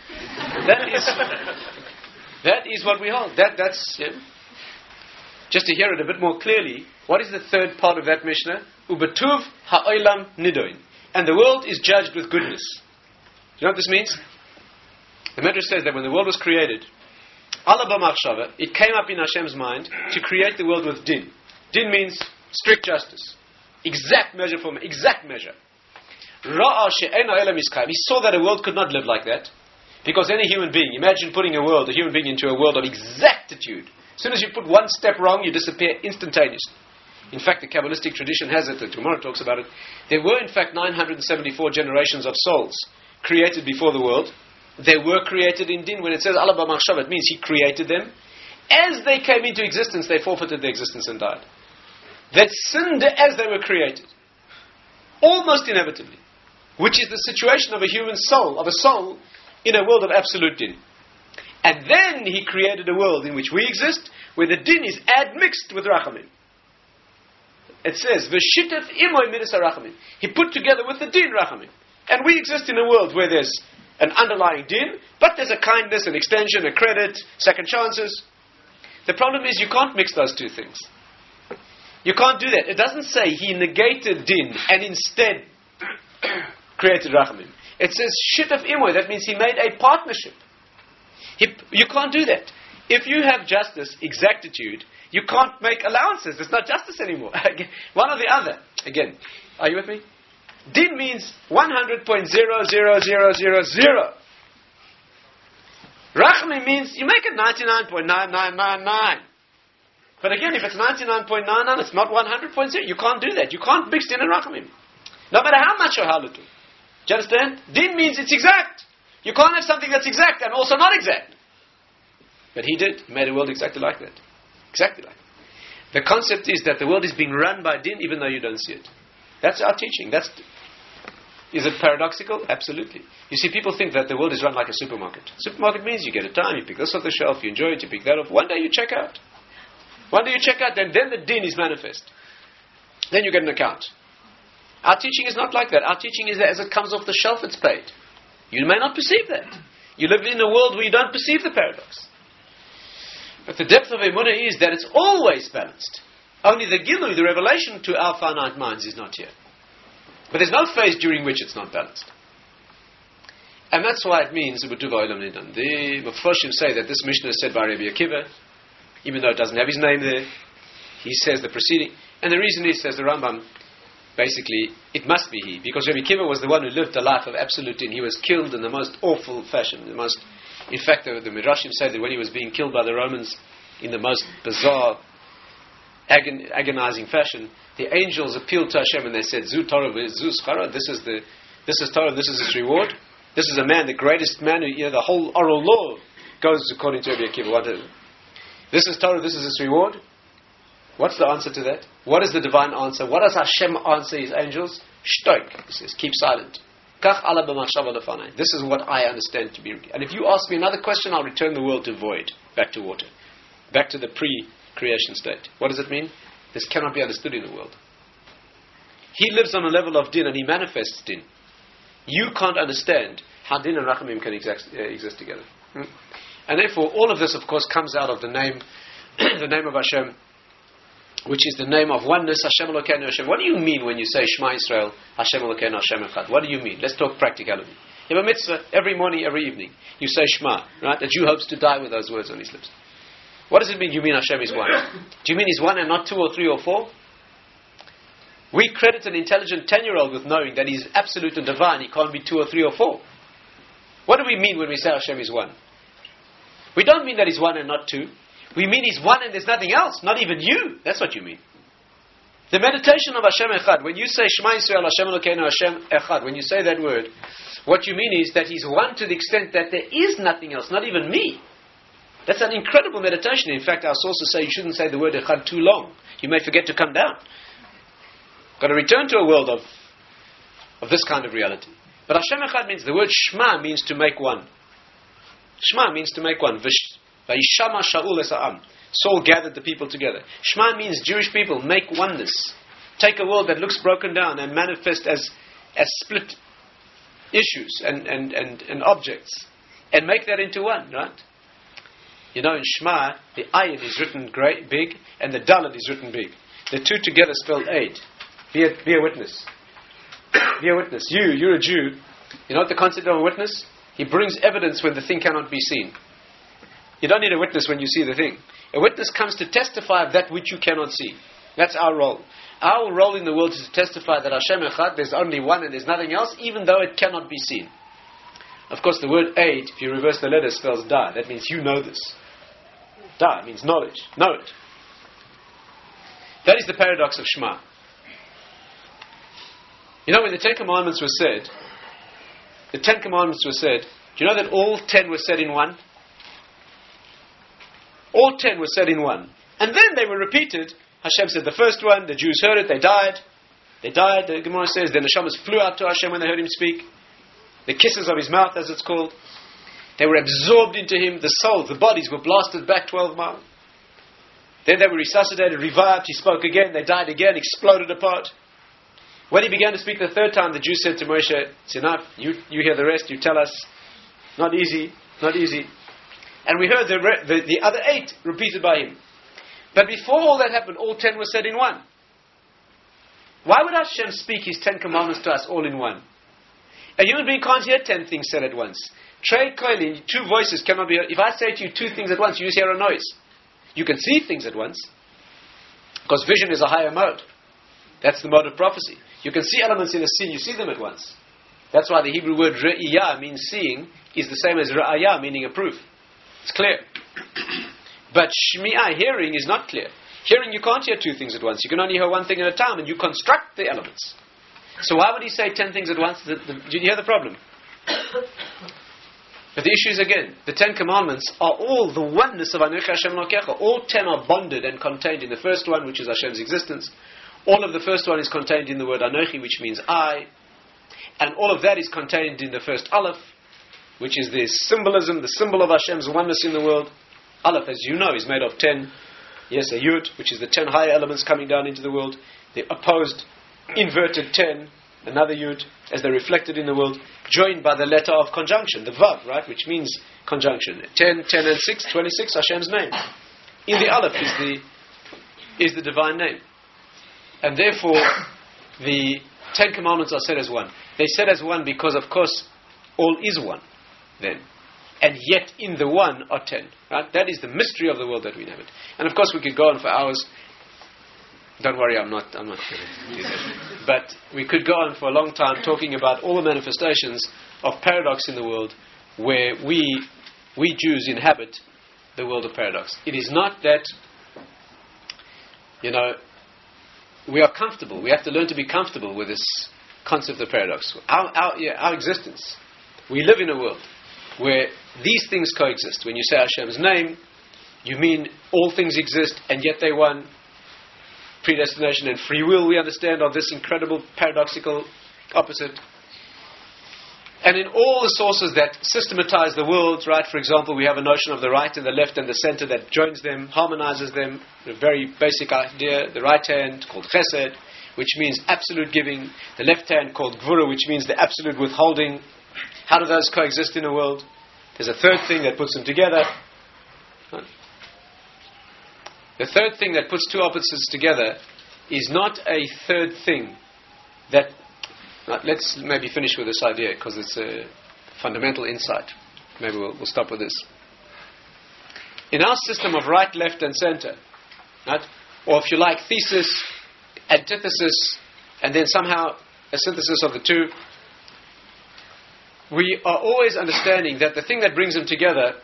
That is what we hold. That's just to hear it a bit more clearly. What is the third part of that Mishnah? Ubetuv ha'olam nidoin, and the world is judged with goodness. Do you know what this means? The Medrash says that when the world was created, Allah b'machshava, it came up in Hashem's mind to create the world with din. Din means strict justice, exact measure for exact measure. Ra'a she'ena elam iskayim. He saw that a world could not live like that, because any human being, imagine putting a human being into a world of exactitude. As soon as you put one step wrong, you disappear instantaneously. In fact, the Kabbalistic tradition has it, the Gemara talks about it. There were in fact 974 generations of souls created before the world. They were created in din. When it says Allah b'machshava, it means He created them. As they came into existence, they forfeited their existence and died. They sinned as they were created, almost inevitably, which is the situation of a human soul, of a soul in a world of absolute din. And then He created a world in which we exist, where the din is admixed with rachamim. It says, V'shitef imoy midas rachamim. He put together with the din rachamim. And we exist in a world where there's an underlying din, but there's a kindness, an extension, a credit, second chances. The problem is you can't mix those two things. You can't do that. It doesn't say He negated din and instead created rachamim. It says shitaf imoy. That means He made a partnership. You can't do that. If you have justice, exactitude, you can't make allowances. It's not justice anymore. One or the other. Again, are you with me? Din means 100.00000. Rachamim means you make it 99.9999. But again, if it's 99.99, it's not 100.0. You can't do that. You can't mix din and rachamim. No matter how much or how little. Do you understand? Din means it's exact. You can't have something that's exact and also not exact. But He did. He made a world exactly like that. Exactly like that. The concept is that the world is being run by din even though you don't see it. That's our teaching. Is it paradoxical? Absolutely. You see, people think that the world is run like a supermarket. Supermarket means you get a time, you pick this off the shelf, you enjoy it, you pick that off. One day you check out. Then the din is manifest. Then you get an account. Our teaching is not like that. Our teaching is that as it comes off the shelf, it's paid. You may not perceive that. You live in a world where you don't perceive the paradox. But the depth of Emunah is that it's always balanced. Only the Gilui, the revelation to our finite minds, is not here. But there's no phase during which it's not balanced. And that's why it means the Mephoshim say that this Mishnah is said by Rabbi Akiva, even though it doesn't have his name there. He says the preceding. And the reason is, says the Rambam, basically, it must be he. Because Rabbi Akiva was the one who lived a life of absolute din. He was killed in the most awful fashion. In fact, the Midrashim say that when he was being killed by the Romans in the most bizarre, agonizing fashion, the angels appealed to Hashem and they said, Zu Torah, Zu Schara, this is Torah, this is its reward. This is a man, the greatest man, the whole oral law goes according to Rabbi Akiva. This is Torah, this is its reward. What's the answer to that? What is the divine answer? What does Hashem answer his angels? Shtoik, he says, keep silent. This is what I understand to be. And if you ask me another question, I'll return the world to void, back to water, back to the pre-creation state. What does it mean? This cannot be understood in the world. He lives on a level of din and he manifests din. You can't understand how din and rachamim can exist together. And therefore, all of this, of course, comes out of the name, the name of Hashem, which is the name of oneness, Hashem Elokeinu Hashem. What do you mean when you say Shema Yisrael, Hashem Elokeinu Hashem Echad? What do you mean? Let's talk practicality. You have a mitzvah every morning, every evening. You say Shema, right? A Jew hopes to die with those words on his lips. What does it mean you mean Hashem is one? Do you mean He's one and not 2 or 3 or 4? We credit an intelligent 10-year-old with knowing that He's absolute and divine. He can't be 2 or 3 or 4. What do we mean when we say Hashem is one? We don't mean that He's one and not 2. We mean He's one and there's nothing else, not even you. That's what you mean. The meditation of Hashem Echad, when you say Shema Yisrael, Hashem Elokeinu, Hashem Echad, when you say that word, what you mean is that He's one to the extent that there is nothing else, not even me. That's an incredible meditation. In fact, our sources say you shouldn't say the word Echad too long. You may forget to come down. Got to return to a world of this kind of reality. But Hashem Echad means, the word Shema means to make one. Shema means to make one. Vayishama Shaul es ha'am. Saul gathered the people together. Shema means Jewish people make oneness. Take a world that looks broken down and manifest as split issues and objects and make that into one, right? You know, in Shema, the ayin is written great, big, and the dalet is written big. The two together spelled aid. Be a witness. Be a witness. You're a Jew. You know what the concept of a witness? He brings evidence when the thing cannot be seen. You don't need a witness when you see the thing. A witness comes to testify of that which you cannot see. That's our role. Our role in the world is to testify that Hashem Echad, there's only one and there's nothing else, even though it cannot be seen. Of course, the word aid, if you reverse the letter, spells da. That means you know this. Da means knowledge. Know it. That is the paradox of Shema. You know, when the Ten Commandments were said, do you know that all 10 were said in one? All 10 were said in one. And then they were repeated. Hashem said the first one, the Jews heard it, they died. The Gemara says, the Neshamas flew out to Hashem when they heard Him speak. The kisses of His mouth, as it's called. They were absorbed into Him. The souls, the bodies were blasted back 12 miles. Then they were resuscitated, revived. He spoke again, they died again, exploded apart. When He began to speak the third time, the Jews said to Moshe, it's enough, you hear the rest, you tell us. Not easy. And we heard the other 8 repeated by Him. But before all that happened, all 10 were said in one. Why would Hashem speak His 10 commandments to us all in one? A human being can't hear 10 things said at once. Trade coily, 2 voices cannot be heard. If I say to you 2 things at once, you just hear a noise. You can see things at once. Because vision is a higher mode. That's the mode of prophecy. You can see elements in a scene, you see them at once. That's why the Hebrew word re'iyah means seeing is the same as ra'ayah, meaning a proof. It's clear. But shmi'ah, hearing, is not clear. Hearing, you can't hear 2 things at once. You can only hear one thing at a time, and you construct the elements. So why would He say 10 things at once? Did you hear the problem? But the issue is again, the 10 commandments are all the oneness of Anochi Hashem Elokecha. All 10 are bonded and contained in the first one, which is Hashem's existence. All of the first one is contained in the word Anochi, which means I. And all of that is contained in the first Aleph, which is the symbolism, the symbol of Hashem's oneness in the world. Aleph, as you know, is made of 10, yes, a Yud, which is the 10 higher elements coming down into the world. The opposed, inverted 10, another Yud, as they're reflected in the world, joined by the letter of conjunction, the Vav, right, which means conjunction. 10, 10 and 6, 26, Hashem's name. In the Aleph is the divine name. And therefore, the 10 commandments are said as one. They're said as one because, of course, all is one, then. And yet, in the one are 10. Right? That is the mystery of the world that we inhabit. And of course, we could go on for hours. Don't worry, I'm not going to do that. But we could go on for a long time talking about all the manifestations of paradox in the world where we Jews inhabit the world of paradox. It is not that, we are comfortable. We have to learn to be comfortable with this concept of paradox. Our existence. We live in a world where these things coexist. When you say Hashem's name, you mean all things exist and yet they one. Predestination and free will, we understand, are this incredible paradoxical opposite. And in all the sources that systematize the world, right, for example, we have a notion of the right and the left and the center that joins them, harmonizes them, a very basic idea. The right hand called chesed, which means absolute giving. The left hand called gvura, which means the absolute withholding. How do those coexist in a world? There's a third thing that puts them together. The third thing that puts two opposites together is not a third thing that... let's maybe finish with this idea because it's a fundamental insight. Maybe we'll stop with this. In our system of right, left and center, right, or if you like, thesis, antithesis, and then somehow a synthesis of the two, we are always understanding that the thing that brings them together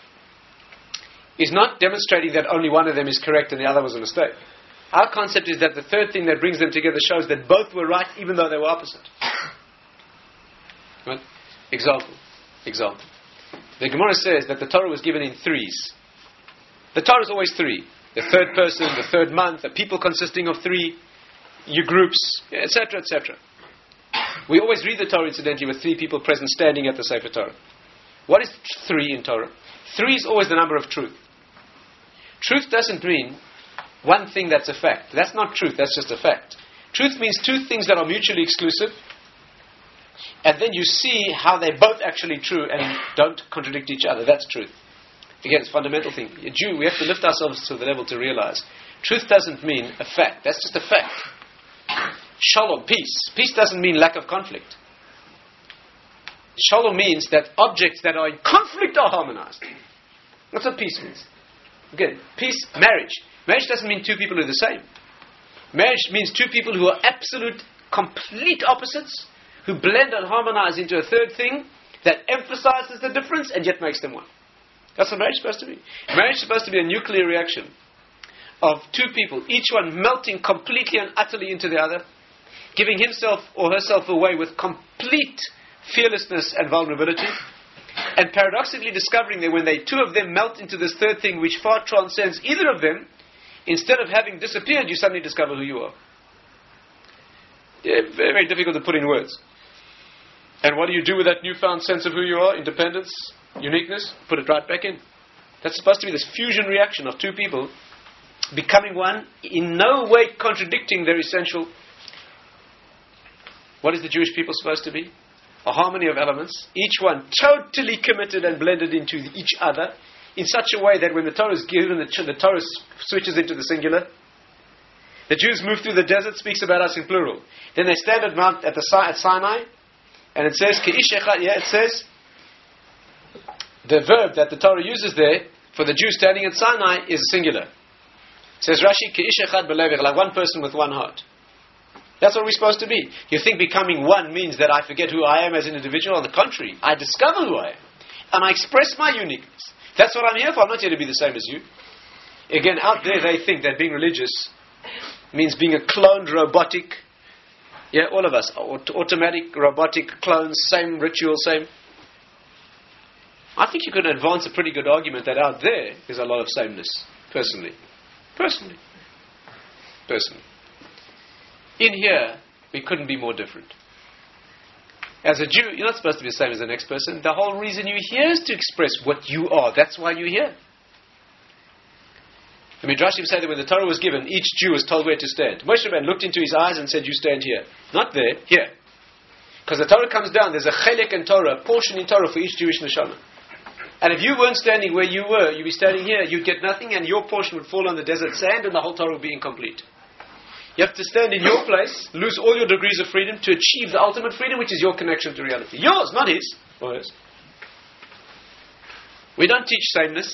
is not demonstrating that only one of them is correct and the other was a mistake. Our concept is that the third thing that brings them together shows that both were right even though they were opposite. Right? Example. The Gemara says that the Torah was given in threes. The Torah is always three. The third person, the third month, a people consisting of three, your groups, etc., etc. We always read the Torah, incidentally, with three people present standing at the Sefer Torah. What is three in Torah? Three is always the number of truth. Truth doesn't mean one thing that's a fact. That's not truth, that's just a fact. Truth means two things that are mutually exclusive, and then you see how they're both actually true and don't contradict each other. That's truth. Again, it's a fundamental thing. A Jew, we have to lift ourselves to the level to realize truth doesn't mean a fact. That's just a fact. Shalom, peace. Peace doesn't mean lack of conflict. Shalom means that objects that are in conflict are harmonized. That's what peace means. Again, peace, marriage. Marriage doesn't mean two people who are the same. Marriage means two people who are absolute, complete opposites, who blend and harmonize into a third thing that emphasizes the difference and yet makes them one. That's what marriage is supposed to be. Marriage is supposed to be a nuclear reaction of two people, each one melting completely and utterly into the other, giving himself or herself away with complete fearlessness and vulnerability, and paradoxically discovering that when two of them melt into this third thing which far transcends either of them, instead of having disappeared, you suddenly discover who you are. Yeah, very, very difficult to put in words. And what do you do with that newfound sense of who you are? Independence, uniqueness, put it right back in. That's supposed to be this fusion reaction of two people becoming one, in no way contradicting their essential. What is the Jewish people supposed to be? A harmony of elements, each one totally committed and blended into each other in such a way that when the Torah is given, the Torah switches into the singular. The Jews move through the desert, speaks about us in plural. Then they stand at Sinai, and it says, K'ish echad, it says, the verb that the Torah uses there for the Jews standing at Sinai is singular. It says Rashi, K'ish echad b'levech, like one person with one heart. That's what we're supposed to be. You think becoming one means that I forget who I am as an individual? On the contrary, I discover who I am. And I express my uniqueness. That's what I'm here for. I'm not here to be the same as you. Again, out there they think that being religious means being a cloned robotic. Yeah, all of us. Automatic, robotic clones, same ritual, same. I think you could advance a pretty good argument that out there's a lot of sameness, personally. In here, we couldn't be more different. As a Jew, you're not supposed to be the same as the next person. The whole reason you're here is to express what you are. That's why you're here. The Midrashim say that when the Torah was given, each Jew was told where to stand. Moshe Rabbeinu looked into his eyes and said, you stand here. Not there, here. Because the Torah comes down, there's a chelek in Torah, a portion in Torah for each Jewish neshama. And if you weren't standing where you were, you'd be standing here, you'd get nothing, and your portion would fall on the desert sand, and the whole Torah would be incomplete. You have to stand in your place, lose all your degrees of freedom to achieve the ultimate freedom, which is your connection to reality. Yours, not his. Or his. We don't teach sameness.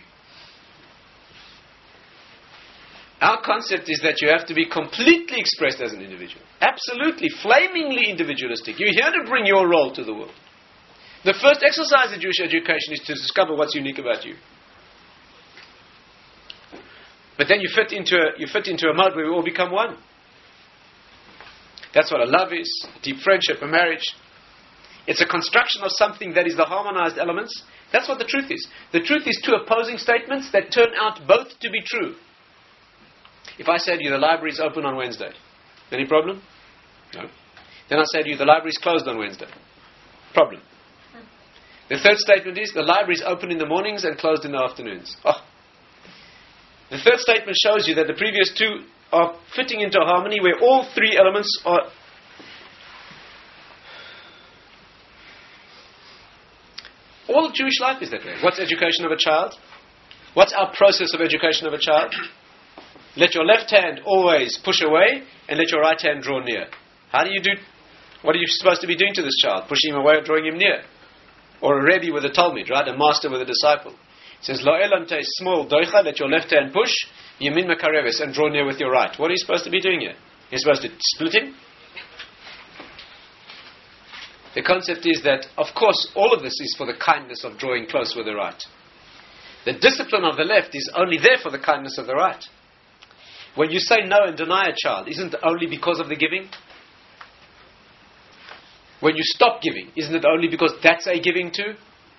Our concept is that you have to be completely expressed as an individual. Absolutely, flamingly individualistic. You're here to bring your role to the world. The first exercise in Jewish education is to discover what's unique about you. But then you fit into a mode where we all become one. That's what a love is, a deep friendship, a marriage. It's a construction of something that is the harmonized elements. That's what the truth is. The truth is two opposing statements that turn out both to be true. If I say to you, the library is open on Wednesday, any problem? No. Then I say to you, the library is closed on Wednesday. Problem. The third statement is, the library is open in the mornings and closed in the afternoons. The third statement shows you that the previous two are fitting into harmony where all three elements are. All Jewish life is that way. What's education of a child? What's our process of education of a child? Let your left hand always push away and let your right hand draw near. How do you do? What are you supposed to be doing to this child? Pushing him away or drawing him near? Or a Rebbe with a Talmud, right? A master with a disciple. It says, Lo elam te small doicha, let your left hand push, yamin makareves, and draw near with your right. What are you supposed to be doing here? You're supposed to split him? The concept is that, of course, all of this is for the kindness of drawing close with the right. The discipline of the left is only there for the kindness of the right. When you say no and deny a child, isn't it only because of the giving? When you stop giving, isn't it only because that's a giving too?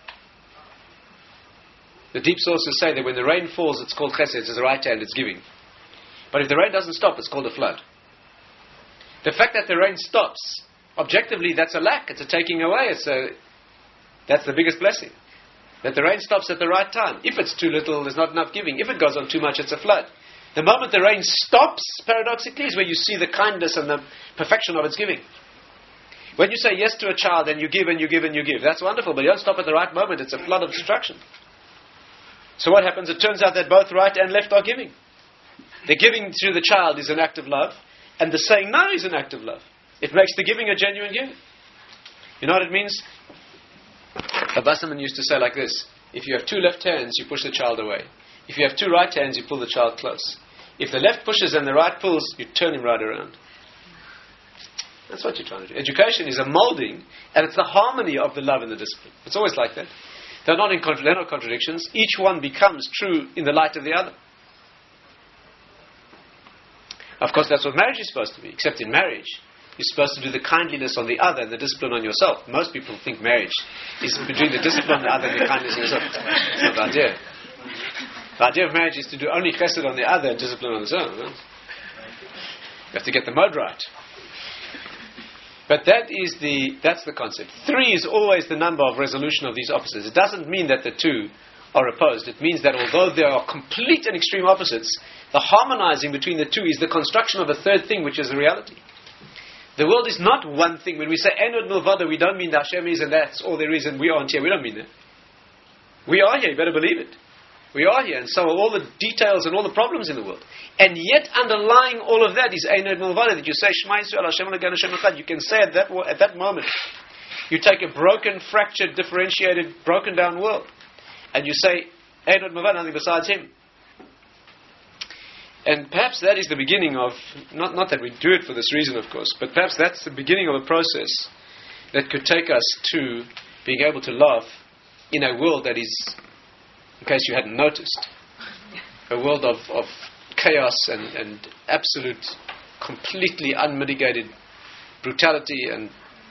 The deep sources say that when the rain falls, it's called chesed, it's the right hand, it's giving. But if the rain doesn't stop, it's called a flood. The fact that the rain stops, objectively, that's a lack, it's a taking away, that's the biggest blessing. That the rain stops at the right time. If it's too little, there's not enough giving. If it goes on too much, it's a flood. The moment the rain stops, paradoxically, is where you see the kindness and the perfection of its giving. When you say yes to a child and you give and you give and you give, that's wonderful, but you don't stop at the right moment, it's a flood of destruction. So what happens? It turns out that both right and left are giving. The giving to the child is an act of love, and the saying no is an act of love. It makes the giving a genuine giving. You know what it means? A Bassaman used to say like this: if you have two left hands, you push the child away. If you have two right hands, you pull the child close. If the left pushes and the right pulls, you turn him right around. That's what you're trying to do. Education is a molding, and it's the harmony of the love and the discipline. It's always like that. They're not contradictions. Each one becomes true in the light of the other. Of course, that's what marriage is supposed to be. Except in marriage, you're supposed to do the kindliness on the other and the discipline on yourself. Most people think marriage is between the discipline on the other and the kindness on yourself. That's not the idea. The idea of marriage is to do only chesed on the other and discipline on the own. Right? You have to get the mode right. But that's the concept. 3 is always the number of resolution of these opposites. It doesn't mean that the two are opposed. It means that although they are complete and extreme opposites, the harmonizing between the two is the construction of a third thing, which is the reality. The world is not one thing. When we say Enod Milvada, we don't mean that Hashem is and that's all there is and we aren't here. We don't mean that. We are here, you better believe it. We are here, and so are all the details and all the problems in the world. And yet, underlying all of that is Einod Milvada, that you say, Shema Yisrael, Hashem Elokeinu, Hashem Echad. You can say at that moment, you take a broken, fractured, differentiated, broken down world, and you say, Einod Milvada, nothing besides Him. And perhaps that is the beginning of, not that we do it for this reason, of course, but perhaps that's the beginning of a process that could take us to being able to laugh in a world that is, in case you hadn't noticed, a world of chaos and absolute, completely unmitigated brutality and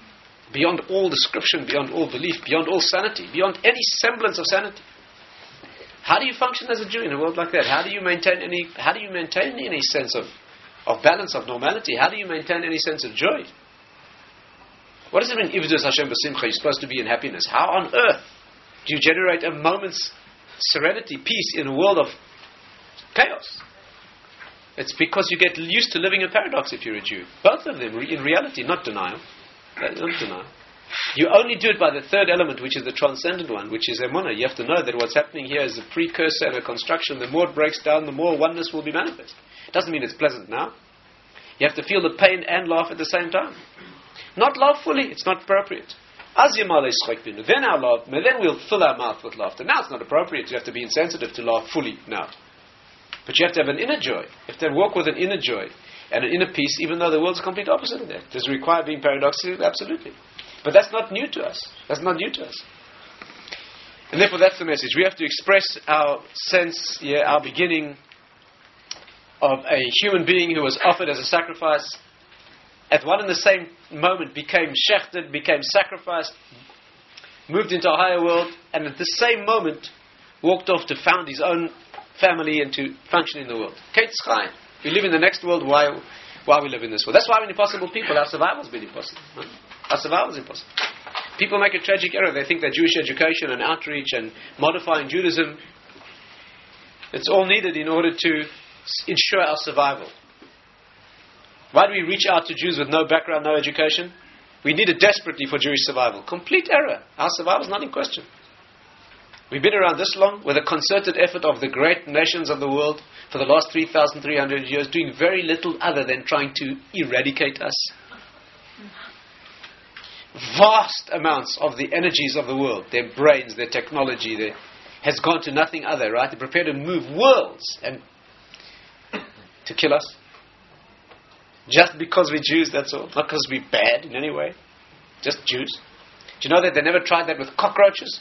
beyond all description, beyond all belief, beyond all sanity, beyond any semblance of sanity. How do you function as a Jew in a world like that? How do you maintain any sense of balance, of normality? How do you maintain any sense of joy? What does it mean, Ivdus Hashem B'Simcha, you're supposed to be in happiness? How on earth do you generate a moment's serenity, peace in a world of chaos? It's because you get used to living in paradox if you're a Jew. Both of them, in reality, not denial. Not denial. You only do it by the third element, which is the transcendent one, which is Emunah. You have to know that what's happening here is a precursor and a construction. The more it breaks down, the more oneness will be manifest. It doesn't mean it's pleasant now. You have to feel the pain and laugh at the same time. Not laugh fully, it's not appropriate. Then we'll fill our mouth with laughter. Now it's not appropriate. You have to be insensitive to laugh fully now. But you have to have an inner joy. You have to walk with an inner joy and an inner peace, even though the world's the complete opposite of that. Does it require being paradoxical? Absolutely. But that's not new to us. That's not new to us. And therefore that's the message. We have to express our sense, our beginning of a human being who was offered as a sacrifice, at one and the same moment became shechted, became sacrificed, moved into a higher world, and at the same moment walked off to found his own family and to function in the world. We live in the next world while we live in this world. That's why we're impossible people. Our survival's been impossible. Our survival's impossible. People make a tragic error. They think that Jewish education and outreach and modifying Judaism, it's all needed in order to ensure our survival. Why do we reach out to Jews with no background, no education? We need it desperately for Jewish survival. Complete error. Our survival is not in question. We've been around this long with a concerted effort of the great nations of the world for the last 3,300 years, doing very little other than trying to eradicate us. Vast amounts of the energies of the world, their brains, their technology, has gone to nothing other, right? They're prepared to move worlds and to kill us. Just because we're Jews, that's all. Not because we're bad in any way. Just Jews. Do you know that they never tried that with cockroaches?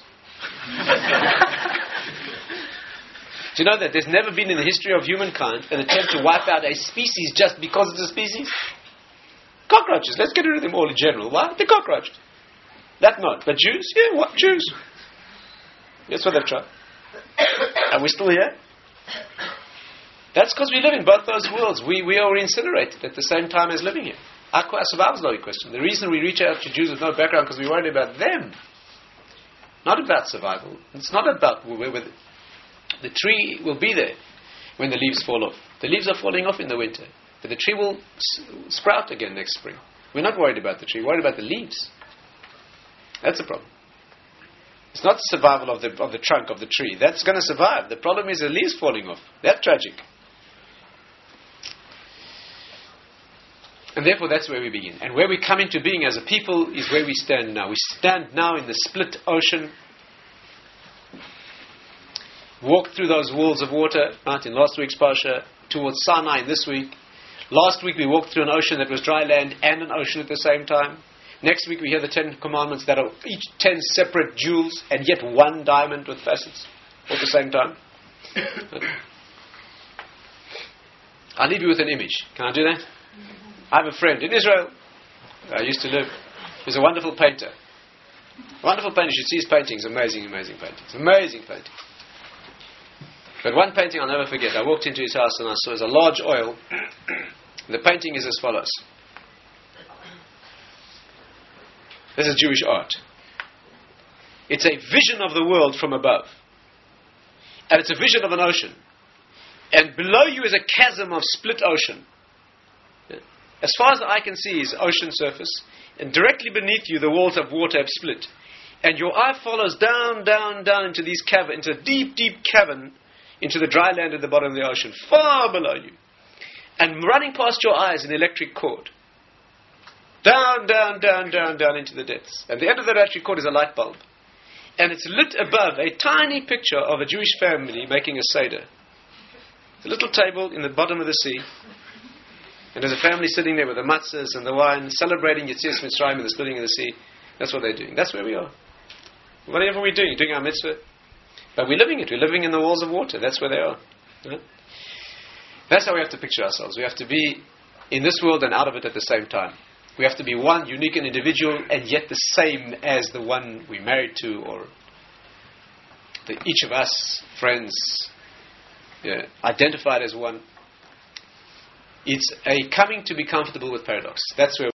Do you know that there's never been in the history of humankind an attempt to wipe out a species just because it's a species? Cockroaches. Let's get rid of them all in general. Why? They're cockroaches. That not. But Jews? Yeah, what? Jews. That's what they've tried. And we're still here? That's because we live in both those worlds. We are incinerated at the same time as living here. Our survival is not in question. The reason we reach out to Jews with no background because we worry about them. Not about survival. It's not about whether the tree will be there when the leaves fall off. The leaves are falling off in the winter. But the tree will sprout again next spring. We're not worried about the tree. We're worried about the leaves. That's the problem. It's not the survival of the trunk of the tree. That's going to survive. The problem is the leaves falling off. That's tragic. And therefore that's where we begin. And where we come into being as a people is where we stand now. We stand now in the split ocean. Walked through those walls of water, right, in last week's Parsha, towards Sinai this week. Last week we walked through an ocean that was dry land and an ocean at the same time. Next week we hear the 10 commandments that are each 10 separate jewels and yet one diamond with facets at the same time. I'll leave you with an image. Can I do that? I have a friend in Israel where I used to live. He's a wonderful painter. Wonderful painter. You should see his paintings. Amazing, amazing paintings. Amazing painting. But one painting I'll never forget. I walked into his house and I saw a large oil. The painting is as follows. This is Jewish art. It's a vision of the world from above. And it's a vision of an ocean. And below you is a chasm of split ocean. As far as the eye can see is ocean surface. And directly beneath you the walls of water have split. And your eye follows down, down, down into these into a deep, deep cavern, into the dry land at the bottom of the ocean, far below you. And running past your eyes an electric cord. Down, down, down, down, down into the depths. And the end of that electric cord is a light bulb. And it's lit above a tiny picture of a Jewish family making a Seder. It's a little table in the bottom of the sea. And there's a family sitting there with the matzahs and the wine, celebrating Yetzias Mitzrayim and the splitting of the sea. That's what they're doing. That's where we are. Whatever we're doing our mitzvah. But we're living it. We're living in the walls of water. That's where they are. Right? That's how we have to picture ourselves. We have to be in this world and out of it at the same time. We have to be one, unique and individual, and yet the same as the one we married to, or each of us, friends, identified as one. It's a coming to be comfortable with paradox. That's where